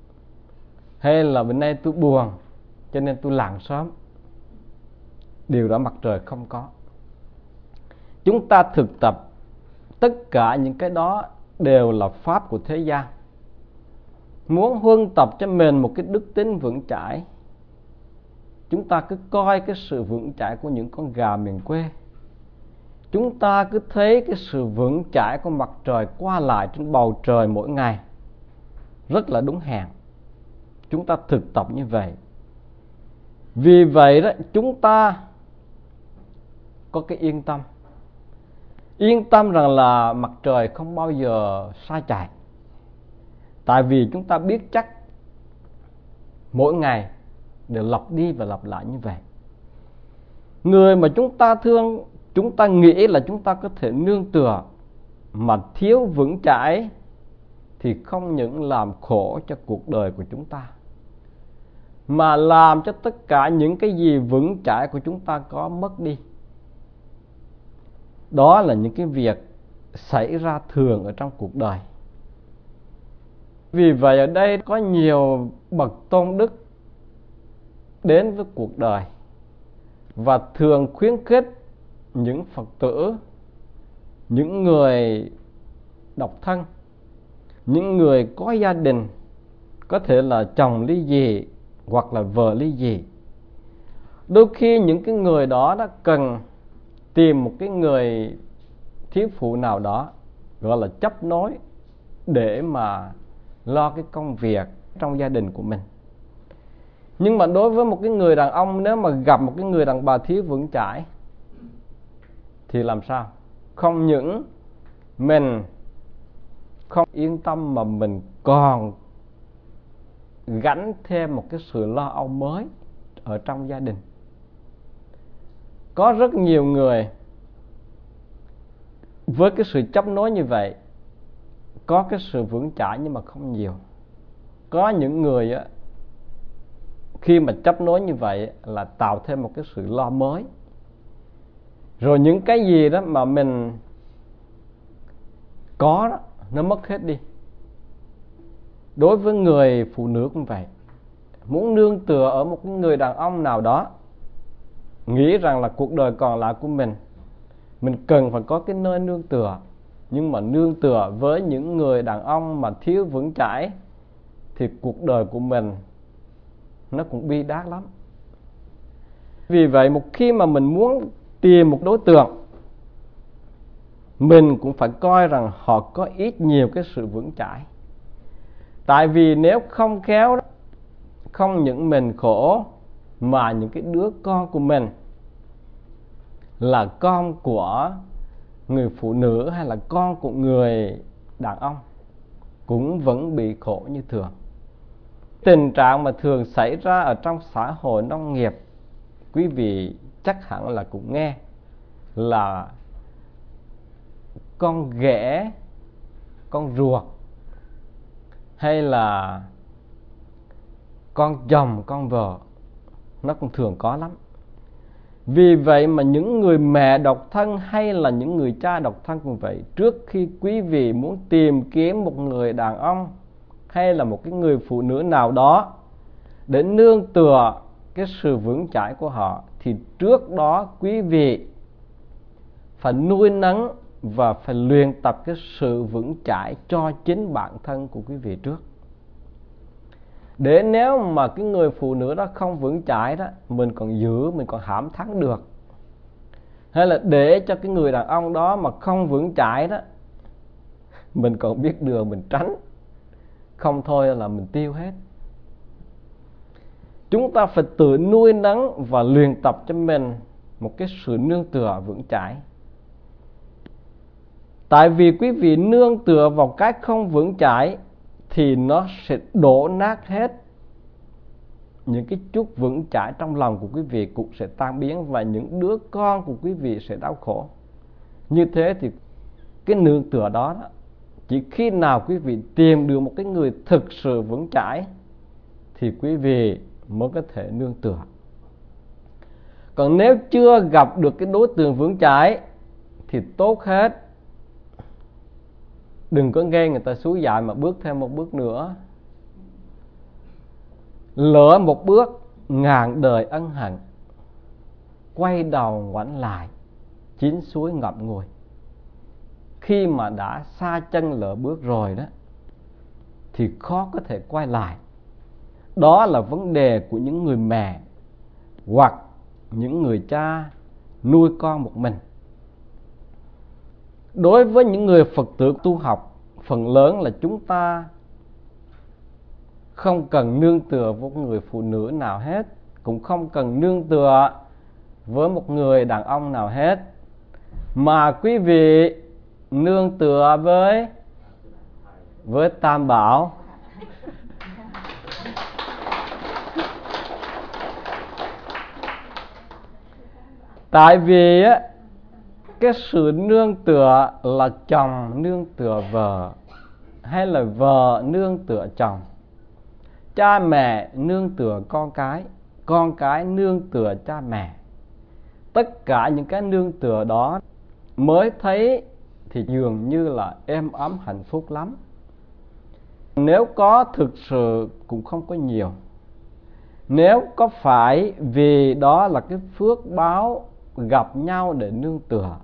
hay là bữa nay tôi buồn cho nên tôi lặn sớm. Điều đó mặt trời không có. Chúng ta thực tập tất cả những cái đó đều là pháp của thế gian. Muốn huân tập cho mình một cái đức tính vững chãi, chúng ta cứ coi cái sự vững chãi của những con gà miền quê. Chúng ta cứ thấy cái sự vững chãi của mặt trời qua lại trên bầu trời mỗi ngày rất là đúng hẹn. Chúng ta thực tập như vậy. Vì vậy đó, chúng ta có cái yên tâm. Yên tâm rằng là mặt trời không bao giờ sai chạy. Tại vì chúng ta biết chắc mỗi ngày đều lặp đi và lặp lại như vậy. Người mà chúng ta thương, chúng ta nghĩ là chúng ta có thể nương tựa mà thiếu vững chãi thì không những làm khổ cho cuộc đời của chúng ta, mà làm cho tất cả những cái gì vững chãi của chúng ta có mất đi. Đó là những cái việc xảy ra thường ở trong cuộc đời. Vì vậy ở đây có nhiều bậc tôn đức đến với cuộc đời và thường khuyến khích những Phật tử, những người độc thân, những người có gia đình, có thể là chồng ly dị hoặc là vợ ly dị. Đôi khi những cái người đó đã cần tìm một cái người thiếu phụ nào đó gọi là chấp nối để mà lo cái công việc trong gia đình của mình. Nhưng mà đối với một cái người đàn ông, nếu mà gặp một cái người đàn bà thiếu vững chãi thì làm sao? Không những mình không yên tâm mà mình còn gánh thêm một cái sự lo âu mới ở trong gia đình. Có rất nhiều người với cái sự chấp nối như vậy có cái sự vững chãi nhưng mà không nhiều. Có những người á, khi mà chấp nối như vậy là tạo thêm một cái sự lo mới. Rồi những cái gì đó mà mình có đó, nó mất hết đi. Đối với người phụ nữ cũng vậy. Muốn nương tựa ở một người đàn ông nào đó nghĩ rằng là cuộc đời còn lại của mình, mình cần phải có cái nơi nương tựa. Nhưng mà nương tựa với những người đàn ông mà thiếu vững chãi thì cuộc đời của mình nó cũng bi đát lắm. Vì vậy một khi mà mình muốn tìm một đối tượng, mình cũng phải coi rằng họ có ít nhiều cái sự vững chãi. Tại vì nếu không khéo, không những mình khổ mà những cái đứa con của mình là con của người phụ nữ hay là con của người đàn ông cũng vẫn bị khổ như thường. Tình trạng mà thường xảy ra ở trong xã hội nông nghiệp, quý vị chắc hẳn là cũng nghe, là con ghẻ, con ruột hay là con chồng, con vợ, nó cũng thường có lắm. Vì vậy mà những người mẹ độc thân hay là những người cha độc thân cũng vậy, trước khi quý vị muốn tìm kiếm một người đàn ông hay là một cái người phụ nữ nào đó để nương tựa cái sự vững chãi của họ, thì trước đó quý vị phải nuôi nấng và phải luyện tập cái sự vững chãi cho chính bản thân của quý vị trước. Để nếu mà cái người phụ nữ đó không vững chãi đó, mình còn giữ, mình còn hãm thắng được. Hay là để cho cái người đàn ông đó mà không vững chãi đó, mình còn biết đường mình tránh, không thôi là mình tiêu hết. Chúng ta phải tự nuôi nấng và luyện tập cho mình một cái sự nương tựa vững chãi. Tại vì quý vị nương tựa vào cái không vững chãi thì nó sẽ đổ nát hết. Những cái chút vững chãi trong lòng của quý vị cũng sẽ tan biến, và những đứa con của quý vị sẽ đau khổ. Như thế thì cái nương tựa đó, đó chỉ khi nào quý vị tìm được một cái người thực sự vững chãi thì quý vị mới có thể nương tựa. Còn nếu chưa gặp được cái đối tượng vững chãi thì tốt hết đừng có nghe người ta xúi dại mà bước thêm một bước nữa. Lỡ một bước ngàn đời ân hận, quay đầu ngoảnh lại chín suối ngậm ngùi. Khi mà đã xa chân lỡ bước rồi đó thì khó có thể quay lại. Đó là vấn đề của những người mẹ hoặc những người cha nuôi con một mình. Đối với những người Phật tử tu học, phần lớn là chúng ta không cần nương tựa với một người phụ nữ nào hết, cũng không cần nương tựa với một người đàn ông nào hết, mà quý vị nương tựa với với Tam Bảo. Tại vì á, cái sự nương tựa là chồng nương tựa vợ, hay là vợ nương tựa chồng, cha mẹ nương tựa con cái, con cái nương tựa cha mẹ. Tất cả những cái nương tựa đó mới thấy thì dường như là êm ấm hạnh phúc lắm. Nếu có thực sự cũng không có nhiều. Nếu có phải vì đó là cái phước báo gặp nhau để nương tựa,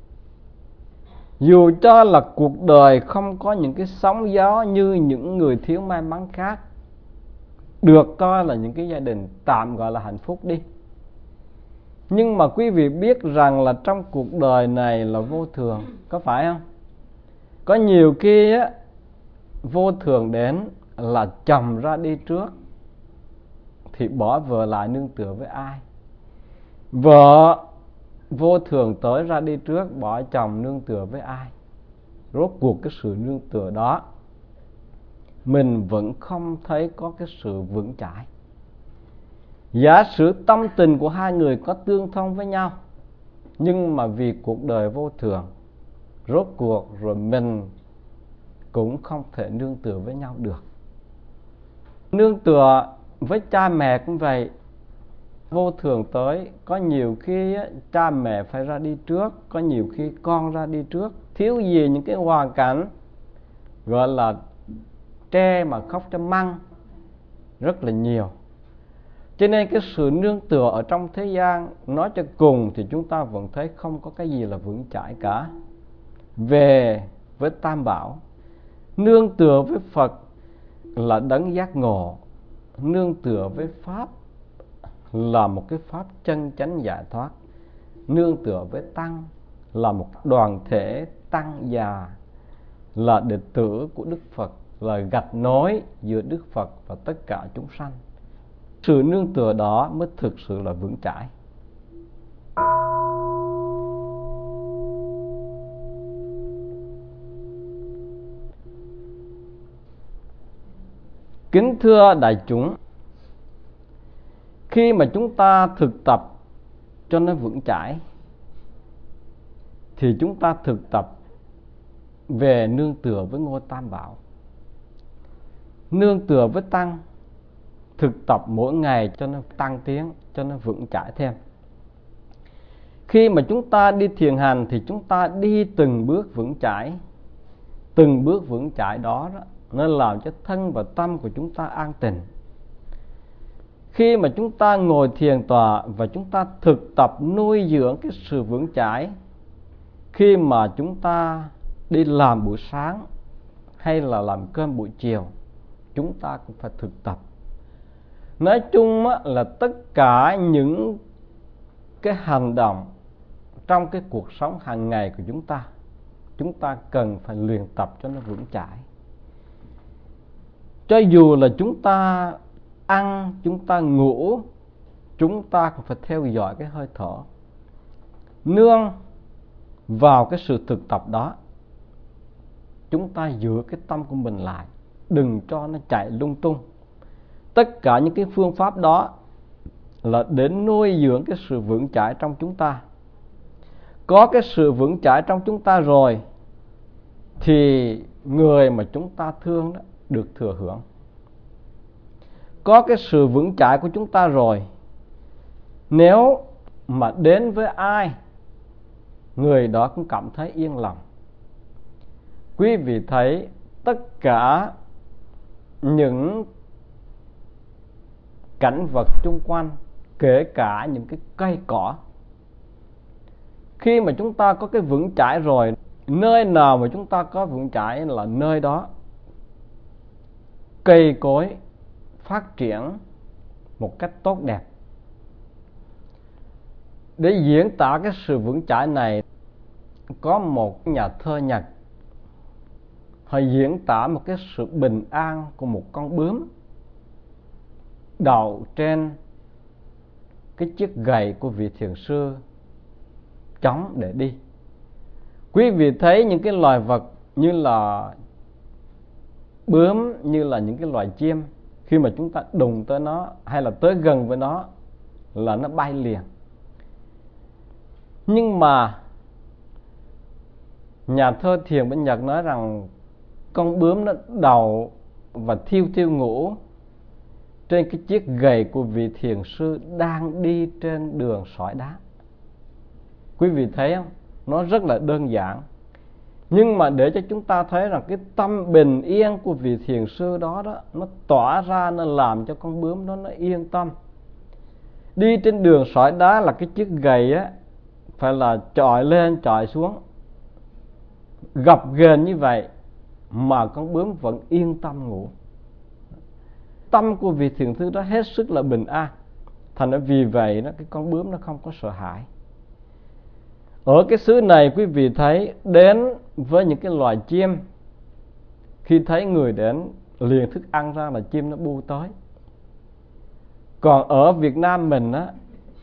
dù cho là cuộc đời không có những cái sóng gió như những người thiếu may mắn khác, được coi là những cái gia đình tạm gọi là hạnh phúc đi. Nhưng mà quý vị biết rằng là trong cuộc đời này là vô thường, có phải không? Có nhiều khi á, vô thường đến là chồng ra đi trước thì bỏ vợ lại nương tựa với ai? Vợ vô thường tới ra đi trước, bỏ chồng nương tựa với ai? Rốt cuộc cái sự nương tựa đó mình vẫn không thấy có cái sự vững chãi. Giả sử tâm tình của hai người có tương thông với nhau, nhưng mà vì cuộc đời vô thường, rốt cuộc rồi mình cũng không thể nương tựa với nhau được. Nương tựa với cha mẹ cũng vậy. Vô thường tới, có nhiều khi á, cha mẹ phải ra đi trước, có nhiều khi con ra đi trước. Thiếu gì những cái hoàn cảnh gọi là tre mà khóc cho măng rất là nhiều. Cho nên cái sự nương tựa ở trong thế gian, nói cho cùng thì chúng ta vẫn thấy không có cái gì là vững chãi cả. Về với Tam Bảo, nương tựa với Phật là đấng giác ngộ, nương tựa với Pháp là một cái Pháp chân chánh giải thoát, nương tựa với Tăng là một đoàn thể tăng già, là đệ tử của Đức Phật, là gạch nối giữa Đức Phật và tất cả chúng sanh. Sự nương tựa đó mới thực sự là vững chãi. Kính thưa đại chúng, khi mà chúng ta thực tập cho nó vững chãi thì chúng ta thực tập về nương tựa với ngôi Tam Bảo, nương tựa với Tăng, thực tập mỗi ngày cho nó tăng tiến, cho nó vững chãi thêm. Khi mà chúng ta đi thiền hành thì chúng ta đi từng bước vững chãi. Từng bước vững chãi đó, đó nó làm cho thân và tâm của chúng ta an tịnh. Khi mà chúng ta ngồi thiền tọa và chúng ta thực tập nuôi dưỡng cái sự vững chãi, khi mà chúng ta đi làm buổi sáng hay là làm cơm buổi chiều, chúng ta cũng phải thực tập. Nói chung là tất cả những cái hành động trong cái cuộc sống hàng ngày của chúng ta, chúng ta cần phải luyện tập cho nó vững chãi. Cho dù là chúng ta ăn, chúng ta ngủ, chúng ta cũng phải theo dõi cái hơi thở, nương vào cái sự thực tập đó. Chúng ta giữ cái tâm của mình lại, đừng cho nó chạy lung tung. Tất cả những cái phương pháp đó là để nuôi dưỡng cái sự vững chãi trong chúng ta. Có cái sự vững chãi trong chúng ta rồi thì người mà chúng ta thương đó được thừa hưởng. Có cái sự vững chãi của chúng ta rồi, nếu mà đến với ai, người đó cũng cảm thấy yên lòng. Quý vị thấy tất cả những cảnh vật xung quanh, kể cả những cái cây cỏ, khi mà chúng ta có cái vững chãi rồi, nơi nào mà chúng ta có vững chãi là nơi đó cây cối phát triển một cách tốt đẹp. Để diễn tả cái sự vững chãi này, có một nhà thơ Nhật, họ diễn tả một cái sự bình an của một con bướm đậu trên cái chiếc gậy của vị thiền sư chống để đi. Quý vị thấy những cái loài vật như là bướm, như là những cái loài chim, khi mà chúng ta đụng tới nó hay là tới gần với nó là nó bay liền. Nhưng mà nhà thơ thiền bên Nhật nói rằng con bướm nó đậu và thiêu thiêu ngủ trên cái chiếc gậy của vị thiền sư đang đi trên đường sỏi đá. Quý vị thấy không? Nó rất là đơn giản, nhưng mà để cho chúng ta thấy rằng cái tâm bình yên của vị thiền sư đó, đó nó tỏa ra, nó làm cho con bướm đó nó yên tâm. Đi trên đường sỏi đá là cái chiếc gậy á phải là chọi lên chọi xuống, gập ghềnh như vậy mà con bướm vẫn yên tâm ngủ. Tâm của vị thiền sư đó hết sức là bình an, thành ra vì vậy đó, cái con bướm nó không có sợ hãi. Ở cái xứ này quý vị thấy đến với những cái loài chim, khi thấy người đến liền thức ăn ra là chim nó bu tới. Còn ở Việt Nam mình á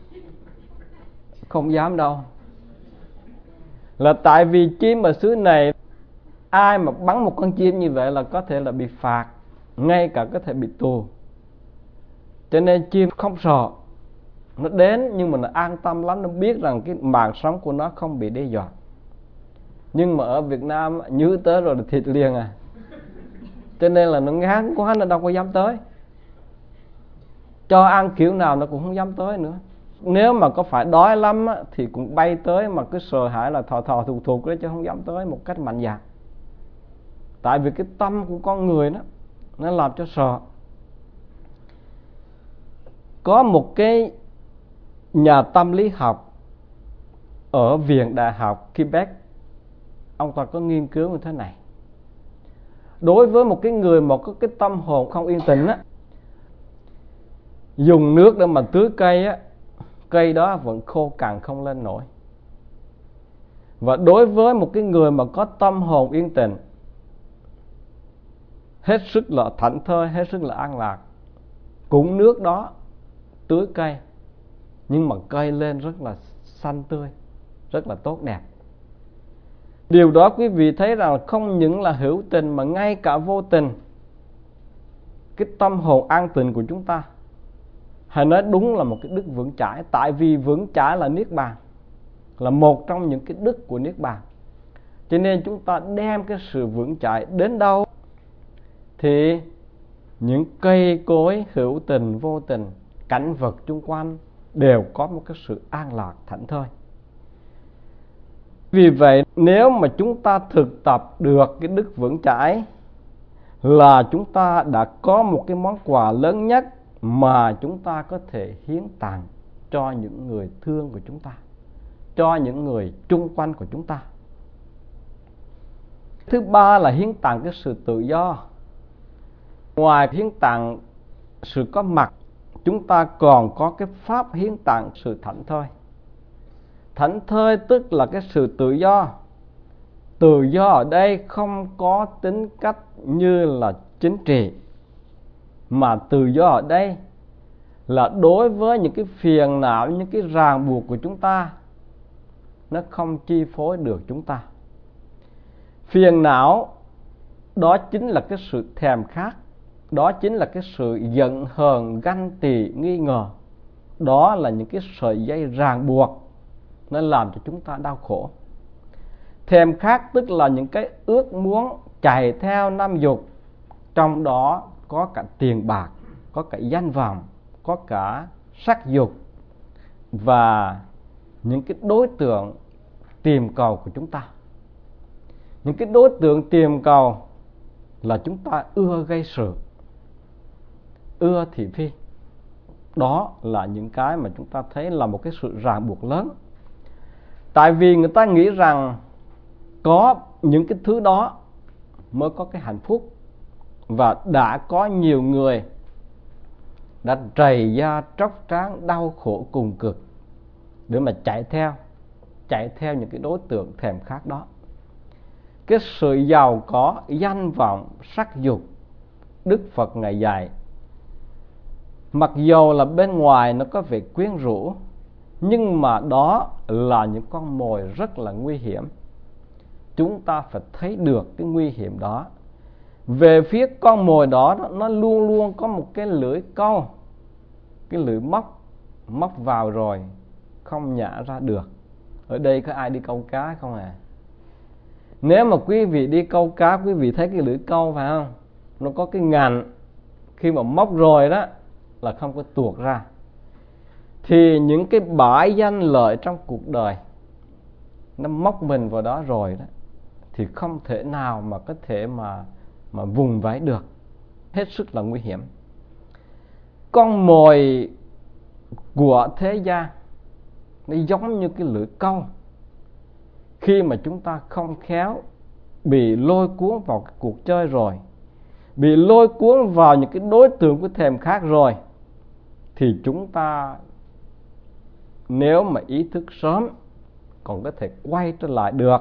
không dám đâu, là tại vì chim ở xứ này, ai mà bắn một con chim như vậy là có thể là bị phạt, ngay cả có thể bị tù. Cho nên chim không sợ, nó đến nhưng mà nó an tâm lắm, nó biết rằng cái mạng sống của nó không bị đe dọa. Nhưng mà ở Việt Nam nhớ tới rồi là thịt liền à, cho nên là nó ngán quá, nó đâu có dám tới. Cho ăn kiểu nào nó cũng không dám tới nữa. Nếu mà có phải đói lắm á, thì cũng bay tới, mà cứ sợ hãi là thò thò thụt thụt đấy, chứ không dám tới một cách mạnh dạn. Tại vì cái tâm của con người đó nó làm cho sợ. Có một cái nhà tâm lý học ở Viện Đại học Quebec, ông ta có nghiên cứu như thế này. Đối với một cái người mà có cái tâm hồn không yên tĩnh á, dùng nước để mà tưới cây á, cây đó vẫn khô cằn không lên nổi. Và đối với một cái người mà có tâm hồn yên tĩnh, hết sức là thảnh thơi, hết sức là an lạc, cũng nước đó tưới cây, nhưng mà cây lên rất là xanh tươi, rất là tốt đẹp. Điều đó quý vị thấy rằng không những là hữu tình mà ngay cả vô tình, cái tâm hồn an tịnh của chúng ta, hay nói đúng là một cái đức vững chãi. Tại vì vững chãi là niết bàn, là một trong những cái đức của niết bàn. Cho nên chúng ta đem cái sự vững chãi đến đâu thì những cây cối hữu tình vô tình, cảnh vật xung quanh đều có một cái sự an lạc thảnh thơi. Vì vậy nếu mà chúng ta thực tập được cái đức vững chãi, là chúng ta đã có một cái món quà lớn nhất mà chúng ta có thể hiến tặng cho những người thương của chúng ta, cho những người chung quanh của chúng ta. Thứ ba là hiến tặng cái sự tự do. Ngoài hiến tặng sự có mặt, chúng ta còn có cái pháp hiến tặng sự thảnh thơi. Thảnh thơi tức là cái sự tự do. Tự do ở đây không có tính cách như là chính trị, mà tự do ở đây là đối với những cái phiền não, những cái ràng buộc của chúng ta, nó không chi phối được chúng ta. Phiền não đó chính là cái sự thèm khát, đó chính là cái sự giận hờn, ganh tị, nghi ngờ. Đó là những cái sợi dây ràng buộc, nó làm cho chúng ta đau khổ. Thèm khát tức là những cái ước muốn chạy theo năm dục, trong đó có cả tiền bạc, có cả danh vọng, có cả sắc dục, và những cái đối tượng tìm cầu của chúng ta. Những cái đối tượng tìm cầu là chúng ta ưa gây sự, ưa thị phi. Đó là những cái mà chúng ta thấy là một cái sự ràng buộc lớn. Tại vì người ta nghĩ rằng có những cái thứ đó mới có cái hạnh phúc. Và đã có nhiều người đã trầy da tróc trán, đau khổ cùng cực để mà chạy theo Chạy theo những cái đối tượng thèm khát đó. Cái sự giàu có, danh vọng, sắc dục, Đức Phật Ngài dạy, mặc dù là bên ngoài nó có vẻ quyến rũ, nhưng mà đó là những con mồi rất là nguy hiểm. Chúng ta phải thấy được cái nguy hiểm đó. Về phía con mồi đó, nó luôn luôn có một cái lưỡi câu, cái lưỡi móc, móc vào rồi không nhả ra được. Ở đây có ai đi câu cá không à? Nếu mà quý vị đi câu cá, quý vị thấy cái lưỡi câu phải không? Nó có cái ngành, khi mà móc rồi đó là không có tuột ra. Thì những cái bãi danh lợi trong cuộc đời, nó móc mình vào đó rồi đó, thì không thể nào mà có thể mà mà vùng vẫy được, hết sức là nguy hiểm. Con mồi của thế gian nó giống như cái lưỡi câu. Khi mà chúng ta không khéo bị lôi cuốn vào cái cuộc chơi rồi, bị lôi cuốn vào những cái đối tượng của thèm khát rồi, thì chúng ta nếu mà ý thức sớm còn có thể quay trở lại được.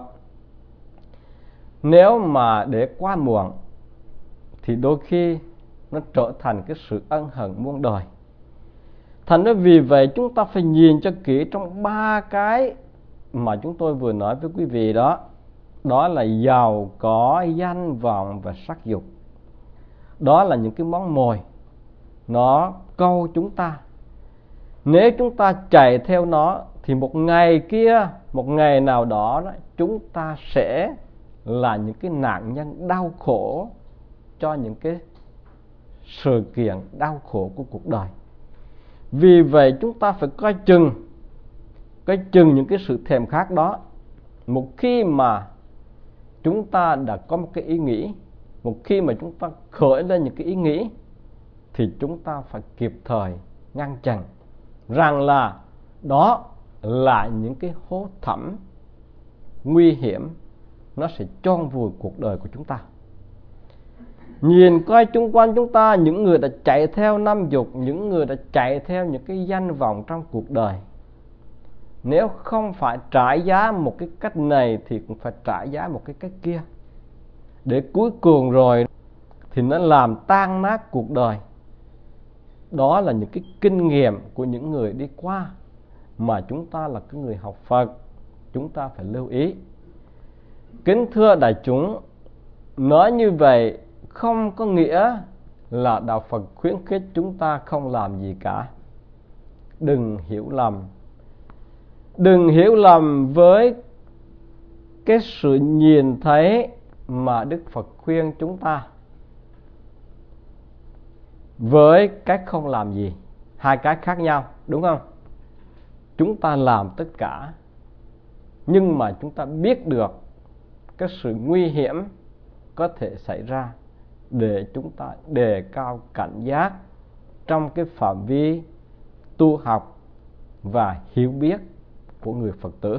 Nếu mà để quá muộn thì đôi khi nó trở thành cái sự ân hận muôn đời. Thành ra vì vậy chúng ta phải nhìn cho kỹ trong ba cái mà chúng tôi vừa nói với quý vị đó. Đó là giàu có, danh vọng và sắc dục. Đó là những cái món mồi nó câu chúng ta. Nếu chúng ta chạy theo nó thì một ngày kia, một ngày nào đó, đó chúng ta sẽ là những cái nạn nhân đau khổ cho những cái sự kiện đau khổ của cuộc đời. Vì vậy chúng ta phải coi chừng Coi chừng những cái sự thèm khát đó. Một khi mà chúng ta đã có một cái ý nghĩ, một khi mà chúng ta khởi lên những cái ý nghĩ, thì chúng ta phải kịp thời ngăn chặn rằng là đó là những cái hố thẳm nguy hiểm, nó sẽ chôn vùi cuộc đời của chúng ta. Nhìn coi chung quanh chúng ta, những người đã chạy theo năm dục, những người đã chạy theo những cái danh vọng trong cuộc đời, nếu không phải trả giá một cái cách này thì cũng phải trả giá một cái cách kia, để cuối cùng rồi thì nó làm tan nát cuộc đời. Đó là những cái kinh nghiệm của những người đi qua mà chúng ta là cái người học Phật, chúng ta phải lưu ý. Kính thưa đại chúng, nói như vậy không có nghĩa là Đạo Phật khuyến khích chúng ta không làm gì cả. Đừng hiểu lầm. Đừng hiểu lầm với cái sự nhìn thấy mà Đức Phật khuyên chúng ta với cách không làm gì. Hai cái khác nhau, đúng không? Chúng ta làm tất cả, nhưng mà chúng ta biết được cái sự nguy hiểm có thể xảy ra, để chúng ta đề cao cảnh giác trong cái phạm vi tu học và hiểu biết của người Phật tử.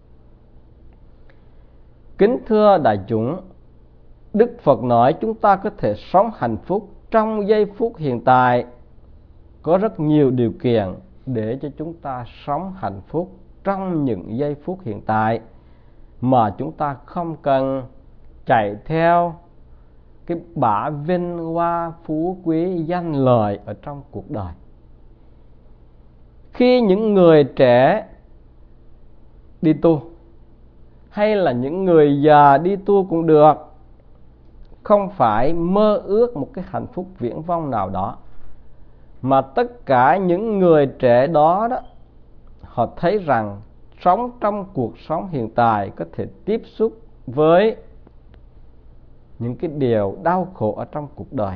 Kính thưa đại chúng, Đức Phật nói chúng ta có thể sống hạnh phúc trong giây phút hiện tại. Có rất nhiều điều kiện để cho chúng ta sống hạnh phúc trong những giây phút hiện tại, mà chúng ta không cần chạy theo cái bả vinh hoa phú quý danh lợi ở trong cuộc đời. Khi những người trẻ đi tu, hay là những người già đi tu cũng được, không phải mơ ước một cái hạnh phúc viển vông nào đó, mà tất cả những người trẻ đó đó, họ thấy rằng sống trong cuộc sống hiện tại có thể tiếp xúc với những cái điều đau khổ ở trong cuộc đời.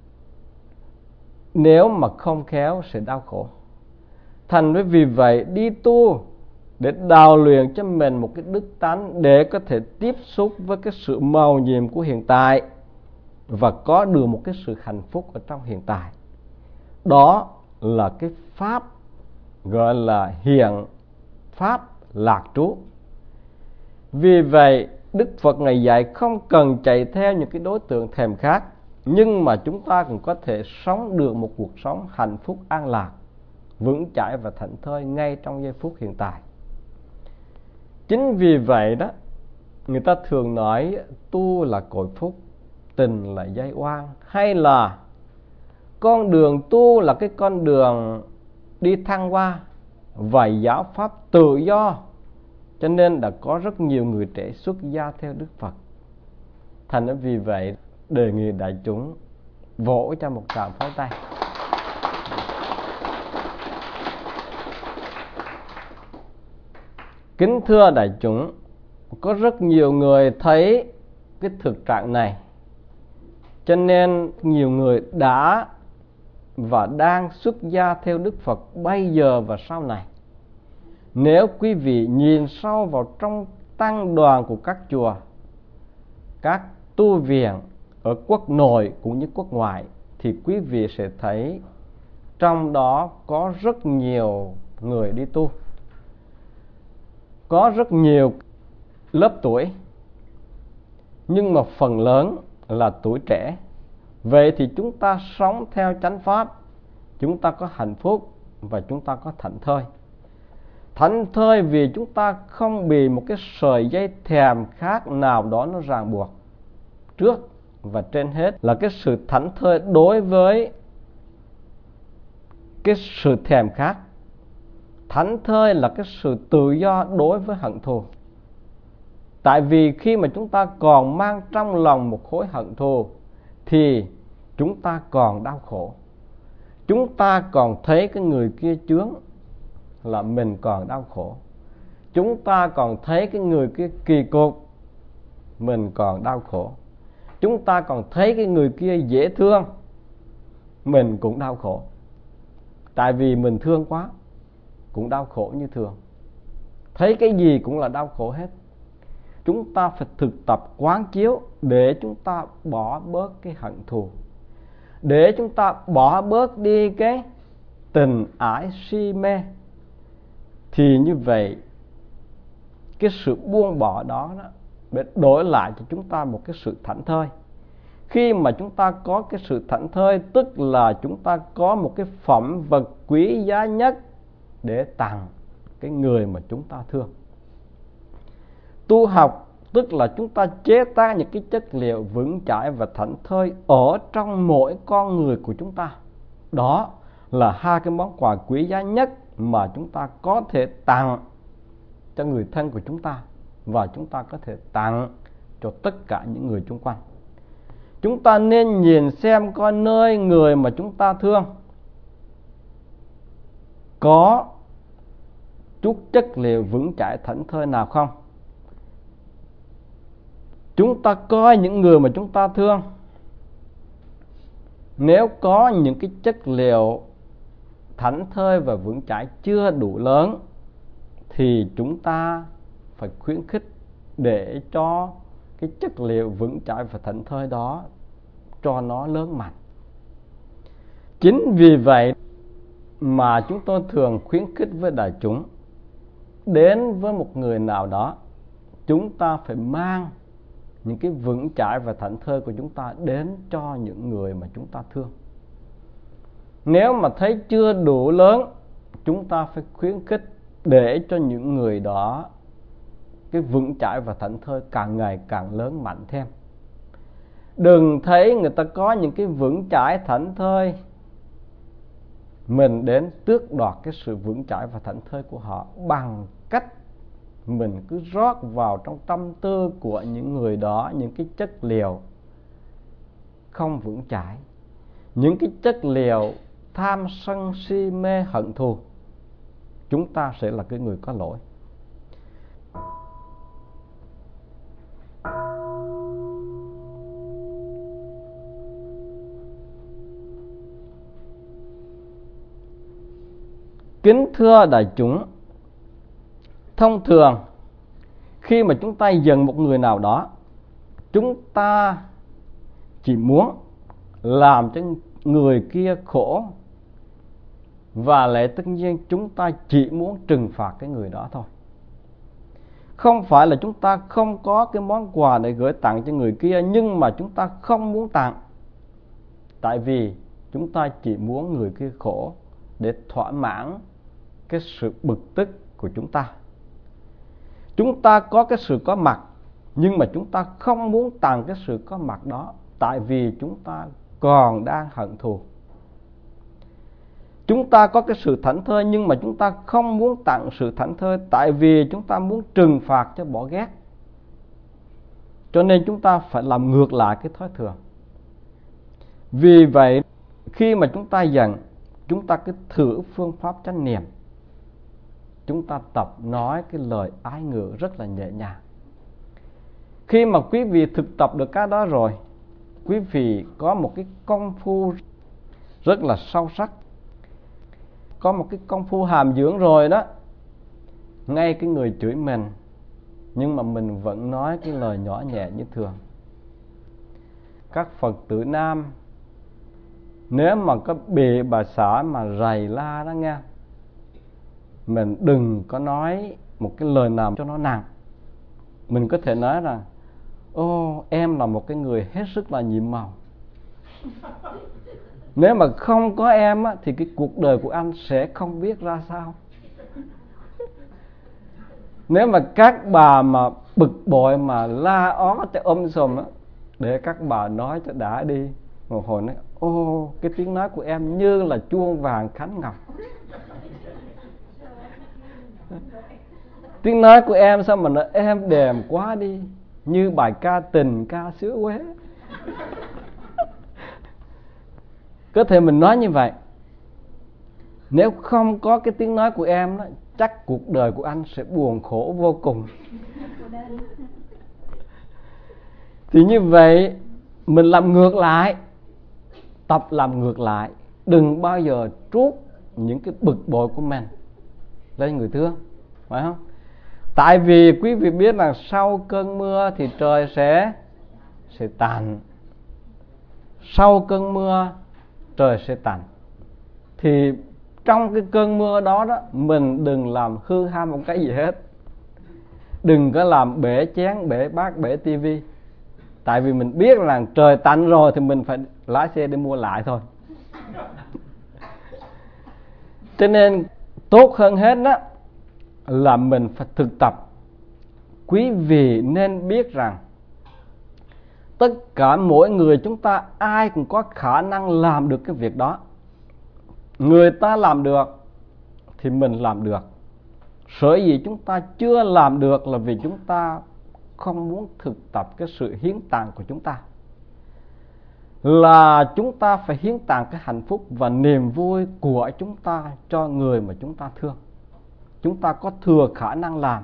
Nếu mà không khéo sẽ đau khổ. Thành với vì vậy đi tu để đào luyện cho mình một cái đức tánh, để có thể tiếp xúc với cái sự màu nhiệm của hiện tại và có được một cái sự hạnh phúc ở trong hiện tại. Đó là cái pháp gọi là hiện pháp lạc trú. Vì vậy Đức Phật Ngài dạy không cần chạy theo những cái đối tượng thèm khát, nhưng mà chúng ta cũng có thể sống được một cuộc sống hạnh phúc an lạc, vững chãi và thảnh thơi ngay trong giây phút hiện tại. Chính vì vậy đó, người ta thường nói tu là cội phúc, tình là dây oan, hay là con đường tu là cái con đường đi thăng hoa và giáo pháp tự do. Cho nên đã có rất nhiều người trẻ xuất gia theo Đức Phật. Thành ra vì vậy đề nghị đại chúng vỗ cho một tràng pháo tay. Kính thưa đại chúng, có rất nhiều người thấy cái thực trạng này, cho nên nhiều người đã và đang xuất gia theo Đức Phật bây giờ và sau này. Nếu quý vị nhìn sâu vào trong tăng đoàn của các chùa, các tu viện ở quốc nội cũng như quốc ngoại, thì quý vị sẽ thấy trong đó có rất nhiều người đi tu, có rất nhiều lớp tuổi, nhưng mà phần lớn là tuổi trẻ. Vậy thì chúng ta sống theo chánh pháp, chúng ta có hạnh phúc và chúng ta có thảnh thơi. Thảnh thơi vì chúng ta không bị một cái sợi dây thèm khát nào đó nó ràng buộc. Trước và trên hết là cái sự thảnh thơi đối với cái sự thèm khát. Thảnh thơi là cái sự tự do đối với hận thù. Tại vì khi mà chúng ta còn mang trong lòng một khối hận thù thì chúng ta còn đau khổ. Chúng ta còn thấy cái người kia chướng là mình còn đau khổ. Chúng ta còn thấy cái người kia kỳ cục, mình còn đau khổ. Chúng ta còn thấy cái người kia dễ thương, mình cũng đau khổ. Tại vì mình thương quá, cũng đau khổ như thường. Thấy cái gì cũng là đau khổ hết. Chúng ta phải thực tập quán chiếu để chúng ta bỏ bớt cái hận thù, để chúng ta bỏ bớt đi cái tình ái si mê, thì như vậy cái sự buông bỏ đó, đó để đổi lại cho chúng ta một cái sự thảnh thơi. Khi mà chúng ta có cái sự thảnh thơi, tức là chúng ta có một cái phẩm vật quý giá nhất để tặng cái người mà chúng ta thương. Tu học tức là chúng ta chế tác những cái chất liệu vững chãi và thảnh thơi ở trong mỗi con người của chúng ta. Đó là hai cái món quà quý giá nhất mà chúng ta có thể tặng cho người thân của chúng ta, và chúng ta có thể tặng cho tất cả những người xung quanh. Chúng ta nên nhìn xem coi nơi người mà chúng ta thương có chút chất liệu vững chãi thảnh thơi nào không. Chúng ta coi những người mà chúng ta thương, nếu có những cái chất liệu thảnh thơi và vững chãi chưa đủ lớn, thì chúng ta phải khuyến khích để cho cái chất liệu vững chãi và thảnh thơi đó cho nó lớn mạnh. Chính vì vậy mà chúng tôi thường khuyến khích với đại chúng, đến với một người nào đó, chúng ta phải mang những cái vững chãi và thảnh thơi của chúng ta đến cho những người mà chúng ta thương. Nếu mà thấy chưa đủ lớn, chúng ta phải khuyến khích để cho những người đó cái vững chãi và thảnh thơi càng ngày càng lớn mạnh thêm. Đừng thấy người ta có những cái vững chãi thảnh thơi, mình đến tước đoạt cái sự vững chãi và thảnh thơi của họ bằng cách mình cứ rót vào trong tâm tư của những người đó những cái chất liệu không vững chãi, những cái chất liệu tham sân si mê hận thù. Chúng ta sẽ là cái người có lỗi. Kính thưa đại chúng, thông thường khi mà chúng ta giận một người nào đó, chúng ta chỉ muốn làm cho người kia khổ, và lẽ tất nhiên chúng ta chỉ muốn trừng phạt cái người đó thôi. Không phải là chúng ta không có cái món quà để gửi tặng cho người kia, nhưng mà chúng ta không muốn tặng, tại vì chúng ta chỉ muốn người kia khổ để thỏa mãn cái sự bực tức của chúng ta. Chúng ta có cái sự có mặt, nhưng mà chúng ta không muốn tặng cái sự có mặt đó, tại vì chúng ta còn đang hận thù. Chúng ta có cái sự thảnh thơi, nhưng mà chúng ta không muốn tặng sự thảnh thơi, tại vì chúng ta muốn trừng phạt cho bỏ ghét. Cho nên chúng ta phải làm ngược lại cái thói thường. Vì vậy, khi mà chúng ta giận, chúng ta cứ thử phương pháp chánh niệm. Chúng ta tập nói cái lời ái ngữ rất là nhẹ nhàng. Khi mà quý vị thực tập được cái đó rồi, quý vị có một cái công phu rất là sâu sắc, có một cái công phu hàm dưỡng rồi đó. Ngay cái người chửi mình, nhưng mà mình vẫn nói cái lời nhỏ nhẹ như thường. Các Phật tử nam, nếu mà có bị bà xã mà rầy la đó nghe, mình đừng có nói một cái lời nào cho nó nặng. Mình có thể nói rằng: ô, em là một cái người hết sức là nhiệm màu. Nếu mà không có em á, thì cái cuộc đời của anh sẽ không biết ra sao. Nếu mà các bà mà bực bội mà la ó cho ôm sùm á, để các bà nói cho đã đi. Một hồi nói: ô, cái tiếng nói của em như là chuông vàng khánh ngọc. Tiếng nói của em sao mà nó êm đềm quá đi, như bài ca tình ca xứ Huế. Có thể mình nói như vậy. Nếu không có cái tiếng nói của em đó, chắc cuộc đời của anh sẽ buồn khổ vô cùng. Thì như vậy mình làm ngược lại, tập làm ngược lại. Đừng bao giờ trút những cái bực bội của mình lên người thương, phải không? Tại vì quý vị biết là sau cơn mưa thì trời sẽ sẽ tạnh. Sau cơn mưa trời sẽ tạnh. Thì trong cái cơn mưa đó đó, mình đừng làm hư hao một cái gì hết. Đừng có làm bể chén, bể bát, bể tivi. Tại vì mình biết là trời tạnh rồi thì mình phải lái xe để mua lại thôi. Cho nên tốt hơn hết đó là mình phải thực tập. Quý vị nên biết rằng tất cả mỗi người chúng ta ai cũng có khả năng làm được cái việc đó. Người ta làm được thì mình làm được. Sở dĩ chúng ta chưa làm được là vì chúng ta không muốn thực tập cái sự hiến tặng của chúng ta. Là chúng ta phải hiến tặng cái hạnh phúc và niềm vui của chúng ta cho người mà chúng ta thương. Chúng ta có thừa khả năng làm,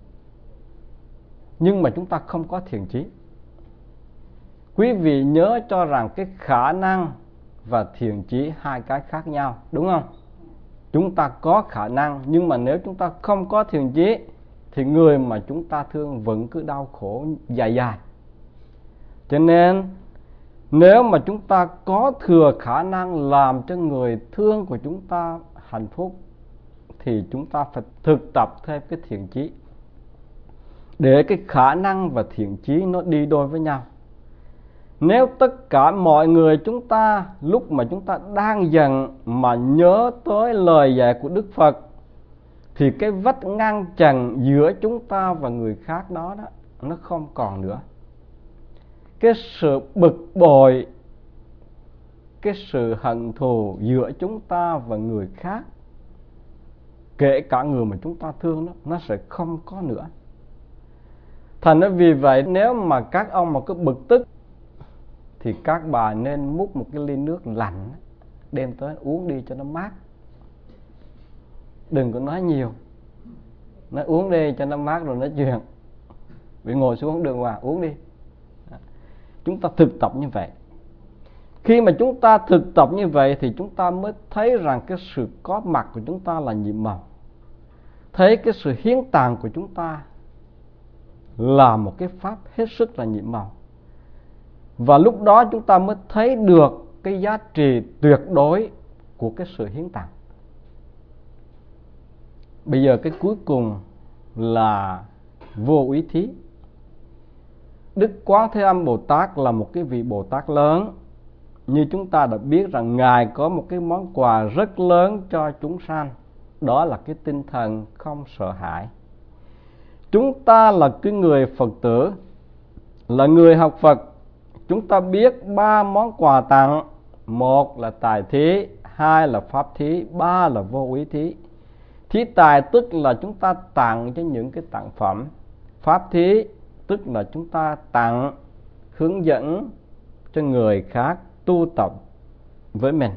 nhưng mà chúng ta không có thiện chí. Quý vị nhớ cho rằng cái khả năng và thiện chí hai cái khác nhau, đúng không? Chúng ta có khả năng, nhưng mà nếu chúng ta không có thiện chí thì người mà chúng ta thương vẫn cứ đau khổ dài dài. Cho nên nếu mà chúng ta có thừa khả năng làm cho người thương của chúng ta hạnh phúc thì chúng ta phải thực tập thêm cái thiện chí, để cái khả năng và thiện chí nó đi đôi với nhau. Nếu tất cả mọi người chúng ta lúc mà chúng ta đang giận mà nhớ tới lời dạy của Đức Phật thì cái vách ngăn chặn giữa chúng ta và người khác đó, đó nó không còn nữa. Cái sự bực bội, cái sự hận thù giữa chúng ta và người khác, kể cả người mà chúng ta thương đó, nó sẽ không có nữa. Thành ra vì vậy nếu mà các ông mà cứ bực tức thì các bà nên múc một cái ly nước lạnh đem tới uống đi cho nó mát. Đừng có nói nhiều, nói uống đi cho nó mát rồi nói chuyện. Vì ngồi xuống đường hòa uống đi. Chúng ta thực tập như vậy. Khi mà chúng ta thực tập như vậy thì chúng ta mới thấy rằng cái sự có mặt của chúng ta là nhiệm màu. Thấy cái sự hiến tặng của chúng ta là một cái pháp hết sức là nhiệm màu. Và lúc đó chúng ta mới thấy được cái giá trị tuyệt đối của cái sự hiến tặng. Bây giờ cái cuối cùng là vô úy thí. Đức Quán Thế Âm Bồ Tát là một cái vị Bồ Tát lớn. Như chúng ta đã biết rằng Ngài có một cái món quà rất lớn cho chúng sanh. Đó là cái tinh thần không sợ hãi. Chúng ta là cái người Phật tử, là người học Phật. Chúng ta biết ba món quà tặng. Một là tài thí, hai là pháp thí, ba là vô úy thí. Thí tài tức là chúng ta tặng cho những cái tặng phẩm. Pháp thí tức là chúng ta tặng, hướng dẫn cho người khác tu tập với mình.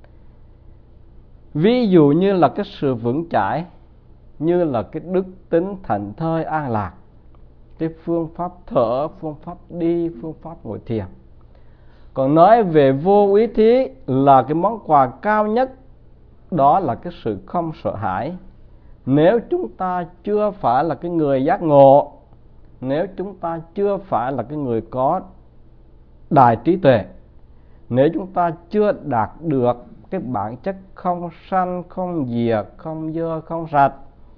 Ví dụ như là cái sự vững chãi, như là cái đức tính thảnh thơi an lạc, cái phương pháp thở, phương pháp đi, phương pháp ngồi thiền. Còn nói về vô úy thí là cái món quà cao nhất, đó là cái sự không sợ hãi. Nếu chúng ta chưa phải là cái người giác ngộ, nếu chúng ta chưa phải là cái người có đại trí tuệ, nếu chúng ta chưa đạt được cái bản chất không sanh, không diệt, không dơ, không sạch,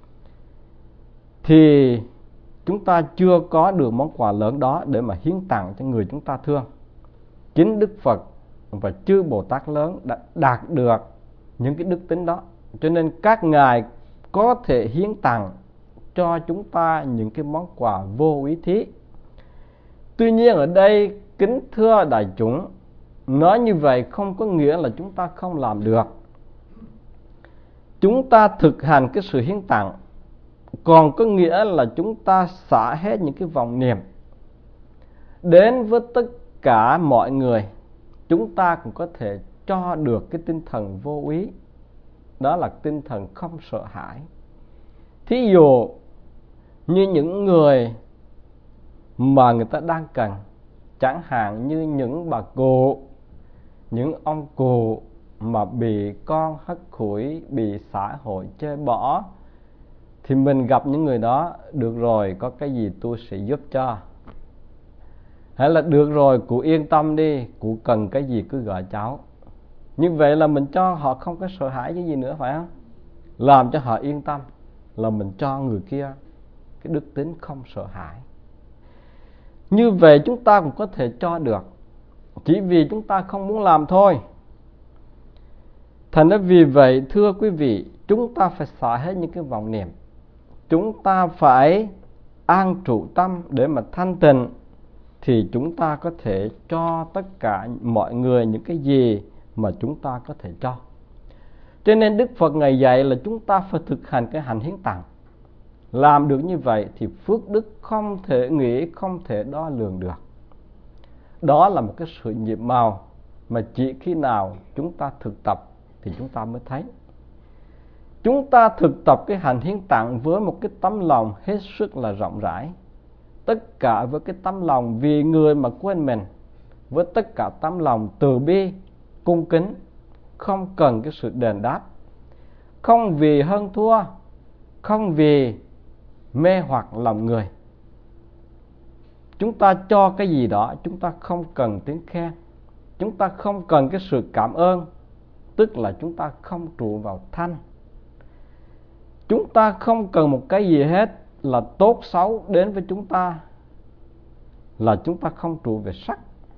thì chúng ta chưa có được món quà lớn đó để mà hiến tặng cho người chúng ta thương. Chính Đức Phật và chư Bồ Tát lớn đã đạt được những cái đức tính đó, cho nên các ngài có thể hiến tặng cho chúng ta những cái món quà vô úy thí. Tuy nhiên ở đây kính thưa đại chúng, nói như vậy không có nghĩa là chúng ta không làm được. Chúng ta thực hành cái sự hiến tặng, còn có nghĩa là chúng ta xả hết những cái vòng niệm đến với tất cả mọi người. Chúng ta cũng có thể cho được cái tinh thần vô úy, đó là tinh thần không sợ hãi. Thí dụ như những người mà người ta đang cần, chẳng hạn như những bà cụ, những ông cụ mà bị con hất hủi, bị xã hội chê bỏ, thì mình gặp những người đó, được rồi, có cái gì tôi sẽ giúp cho. Hay là được rồi, cụ yên tâm đi, cụ cần cái gì cứ gọi cháu. Như vậy là mình cho họ không có sợ hãi cái gì nữa, phải không? Làm cho họ yên tâm là mình cho người kia cái đức tính không sợ hãi. Như vậy chúng ta cũng có thể cho được, chỉ vì chúng ta không muốn làm thôi. Thành ra vì vậy thưa quý vị, chúng ta phải xả hết những cái vọng niệm. Chúng ta phải an trụ tâm để mà thanh tịnh, thì chúng ta có thể cho tất cả mọi người những cái gì mà chúng ta có thể cho. Cho nên Đức Phật Ngài dạy là chúng ta phải thực hành cái hạnh hiến tặng. Làm được như vậy thì phước đức không thể nghĩ, không thể đo lường được. Đó là một cái sự nhiệm màu mà chỉ khi nào chúng ta thực tập thì chúng ta mới thấy. Chúng ta thực tập cái hạnh hiến tặng với một cái tấm lòng hết sức là rộng rãi. Tất cả với cái tấm lòng vì người mà quên mình, với tất cả tấm lòng từ bi, cung kính, không cần cái sự đền đáp, không vì hơn thua, không vì mê hoặc lòng người. Chúng ta cho cái gì đó, chúng ta không cần tiếng khen, chúng ta không cần cái sự cảm ơn, tức là chúng ta không trụ vào thanh. Chúng ta không cần một cái gì hết là tốt xấu đến với chúng ta, là chúng ta không trụ về sắc.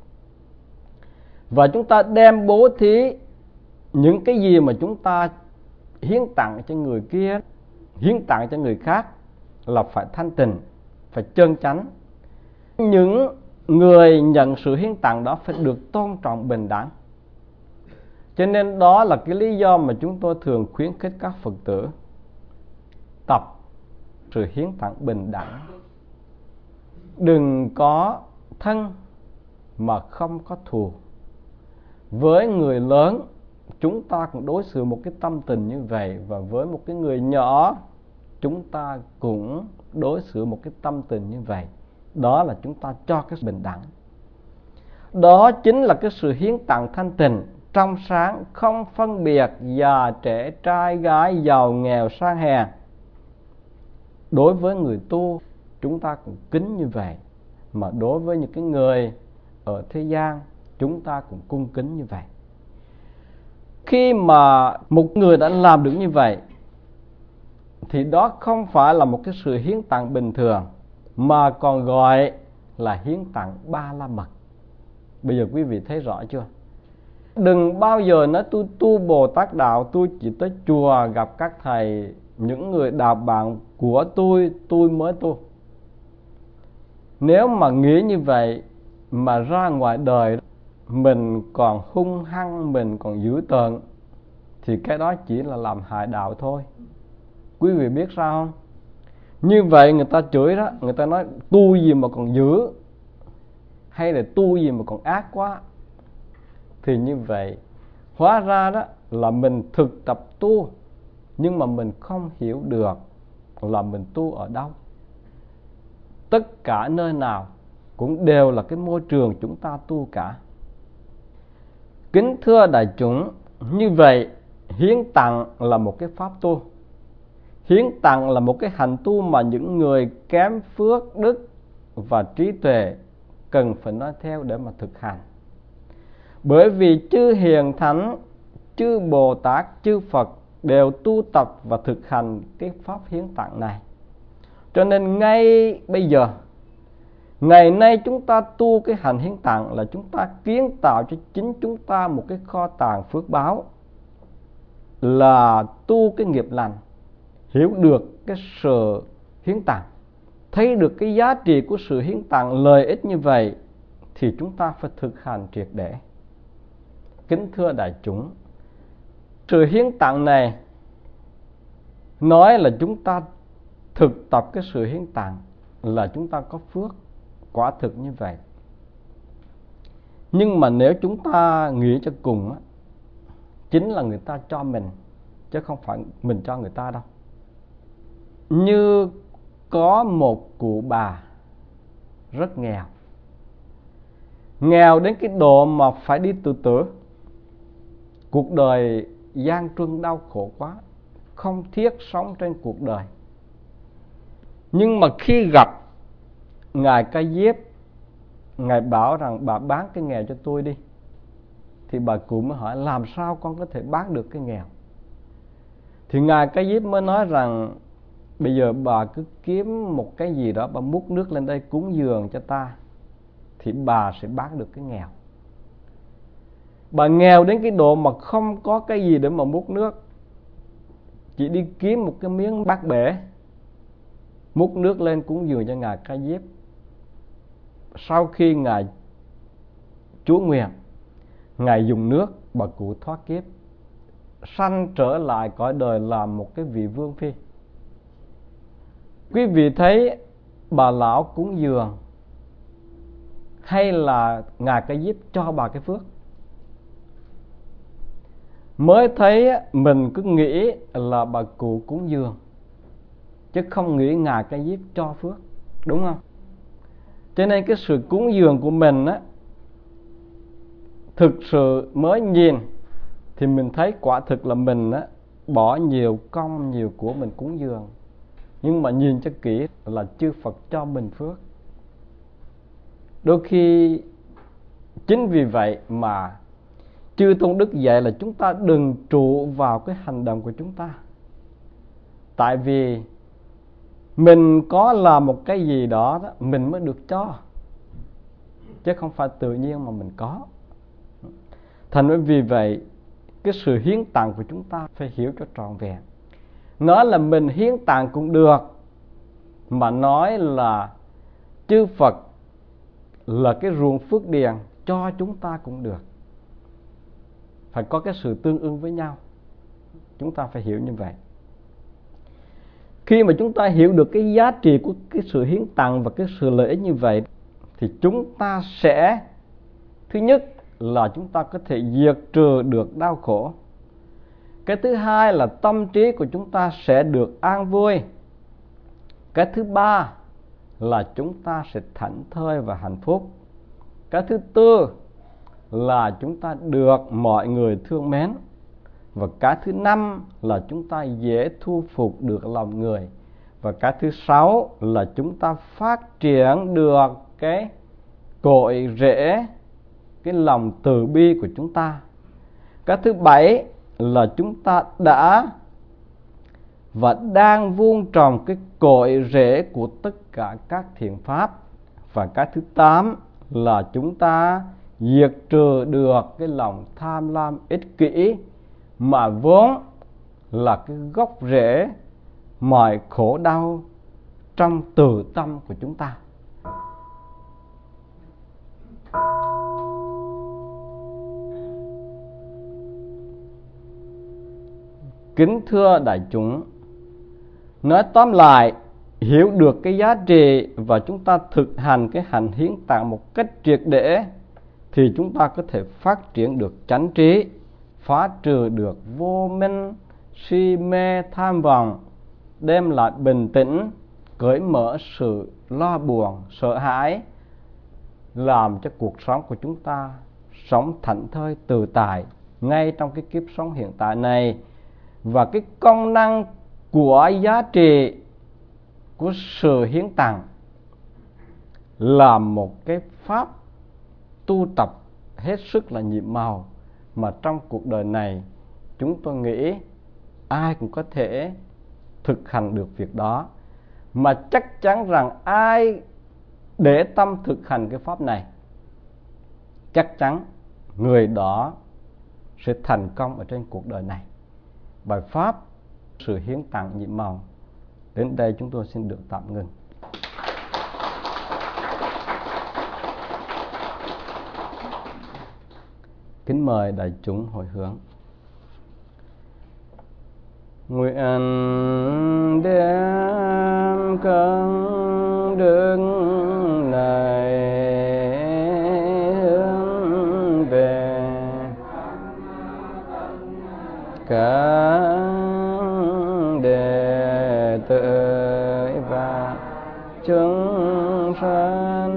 Và chúng ta đem bố thí những cái gì mà chúng ta hiến tặng cho người kia, hiến tặng cho người khác là phải thanh tịnh, phải chân chánh. Những người nhận sự hiến tặng đó phải được tôn trọng bình đẳng. Cho nên đó là cái lý do mà chúng tôi thường khuyến khích các Phật tử tập sự hiến tặng bình đẳng. Đừng có thân mà không có thù. Với người lớn chúng ta cũng đối xử một cái tâm tình như vậy, và với một cái người nhỏ chúng ta cũng đối xử một cái tâm tình như vậy. Đó là chúng ta cho cái bình đẳng. Đó chính là cái sự hiến tặng thanh tịnh, trong sáng, không phân biệt già trẻ, trai gái, giàu nghèo, sang hèn. Đối với người tu chúng ta cũng kính như vậy, mà đối với những cái người ở thế gian chúng ta cũng cung kính như vậy. Khi mà một người đã làm được như vậy thì đó không phải là một cái sự hiến tặng bình thường, mà còn gọi là hiến tặng ba la mật. Bây giờ quý vị thấy rõ chưa? Đừng bao giờ nói tôi tu Bồ Tát đạo, tôi chỉ tới chùa gặp các thầy, những người đạo bạn của tôi, tôi mới tu. Nếu mà nghĩ như vậy mà ra ngoài đời mình còn hung hăng, mình còn dữ tợn, thì cái đó chỉ là làm hại đạo thôi. Quý vị biết sao không? Như vậy người ta chửi đó, người ta nói tu gì mà còn dữ, hay là tu gì mà còn ác quá. Thì như vậy hóa ra đó là mình thực tập tu, nhưng mà mình không hiểu được là mình tu ở đâu. Tất cả nơi nào cũng đều là cái môi trường chúng ta tu cả. Kính thưa đại chúng, như vậy hiến tặng là một cái pháp tu. Hiến tặng là một cái hành tu mà những người kém phước đức và trí tuệ cần phải nói theo để mà thực hành. Bởi vì chư hiền thánh, chư Bồ Tát, chư Phật đều tu tập và thực hành cái pháp hiến tặng này. Cho nên ngay bây giờ, ngày nay chúng ta tu cái hành hiến tặng là chúng ta kiến tạo cho chính chúng ta một cái kho tàng phước báo, là tu cái nghiệp lành, hiểu được cái sự hiến tặng, thấy được cái giá trị của sự hiến tặng, lợi ích như vậy, thì chúng ta phải thực hành triệt để. Kính thưa đại chúng, sự hiến tặng này nói là chúng ta thực tập cái sự hiến tặng là chúng ta có phước, quả thực như vậy. Nhưng mà nếu chúng ta nghĩ cho cùng á, chính là người ta cho mình, chứ không phải mình cho người ta đâu. Như có một cụ bà rất nghèo, nghèo đến cái độ mà phải đi tự tử. Cuộc đời gian truân đau khổ quá, không thiết sống trên cuộc đời. Nhưng mà khi gặp Ngài Ca Diếp, Ngài bảo rằng bà bán cái nghèo cho tôi đi, thì bà cụ mới hỏi làm sao con có thể bác được cái nghèo. Thì Ngài Ca Diếp mới nói rằng bây giờ bà cứ kiếm một cái gì đó, bà múc nước lên đây cúng dường cho ta, thì bà sẽ bác được cái nghèo. Bà nghèo đến cái độ mà không có cái gì để mà múc nước, chỉ đi kiếm một cái miếng bát bể, múc nước lên cúng dường cho Ngài Ca Diếp. Sau khi Ngài Chúa nguyện, Ngài dùng nước, bà cụ thoát kiếp, sanh trở lại cõi đời làm một cái vị vương phi. Quý vị thấy bà lão cúng dường hay là Ngài Ca Diếp cho bà cái phước? Mới thấy mình cứ nghĩ là bà cụ cúng dường, chứ không nghĩ Ngài Ca Diếp cho phước, đúng không? Cho nên cái sự cúng dường của mình á, thực sự mới nhìn thì mình thấy quả thực là mình á, bỏ nhiều công nhiều của mình cúng dường. Nhưng mà nhìn cho kỹ là chư Phật cho mình phước. Đôi khi chính vì vậy mà chư Tôn Đức dạy là chúng ta đừng trụ vào cái hành động của chúng ta. Tại vì mình có làm một cái gì đó, đó mình mới được cho, chứ không phải tự nhiên mà mình có. Thành vì vậy cái sự hiến tặng của chúng ta phải hiểu cho trọn vẹn. Nói là mình hiến tặng cũng được, mà nói là chư Phật là cái ruộng phước điền cho chúng ta cũng được. Phải có cái sự tương ưng với nhau. Chúng ta phải hiểu như vậy. Khi mà chúng ta hiểu được cái giá trị của cái sự hiến tặng và cái sự lợi ích như vậy, thì chúng ta sẽ, thứ nhất là chúng ta có thể diệt trừ được đau khổ. Cái thứ hai là tâm trí của chúng ta sẽ được an vui. Cái thứ ba là chúng ta sẽ thảnh thơi và hạnh phúc. Cái thứ tư là chúng ta được mọi người thương mến. Và cái thứ năm là chúng ta dễ thu phục được lòng người. Và cái thứ sáu là chúng ta phát triển được cái cội rễ, cái lòng từ bi của chúng ta. Cái thứ bảy là chúng ta đã và đang vuông trồng cái cội rễ của tất cả các thiện pháp. Và cái thứ tám là chúng ta diệt trừ được cái lòng tham lam ích kỷ, mà vốn là cái gốc rễ mọi khổ đau trong từ tâm của chúng ta. Kính thưa đại chúng, nói tóm lại, hiểu được cái giá trị và chúng ta thực hành cái hành hiến tặng một cách triệt để, thì chúng ta có thể phát triển được chánh trí, phá trừ được vô minh, si mê, tham vọng, đem lại bình tĩnh, cởi mở sự lo buồn, sợ hãi, làm cho cuộc sống của chúng ta sống thảnh thơi tự tại ngay trong cái kiếp sống hiện tại này. Và cái công năng của giá trị của sự hiến tặng là một cái pháp tu tập hết sức là nhiệm màu, mà trong cuộc đời này chúng tôi nghĩ ai cũng có thể thực hành được việc đó. Mà chắc chắn rằng ai để tâm thực hành cái pháp này, chắc chắn người đó sẽ thành công ở trên cuộc đời này. Bài pháp sự hiến tặng nhiệm màu. Đến đây chúng tôi xin được tạm ngừng. Kính mời đại chúng hồi hướng. Nguyện đem công đức này hướng về các đệ tử và chúng sanh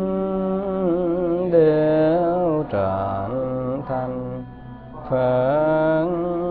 đều trọn thành Phật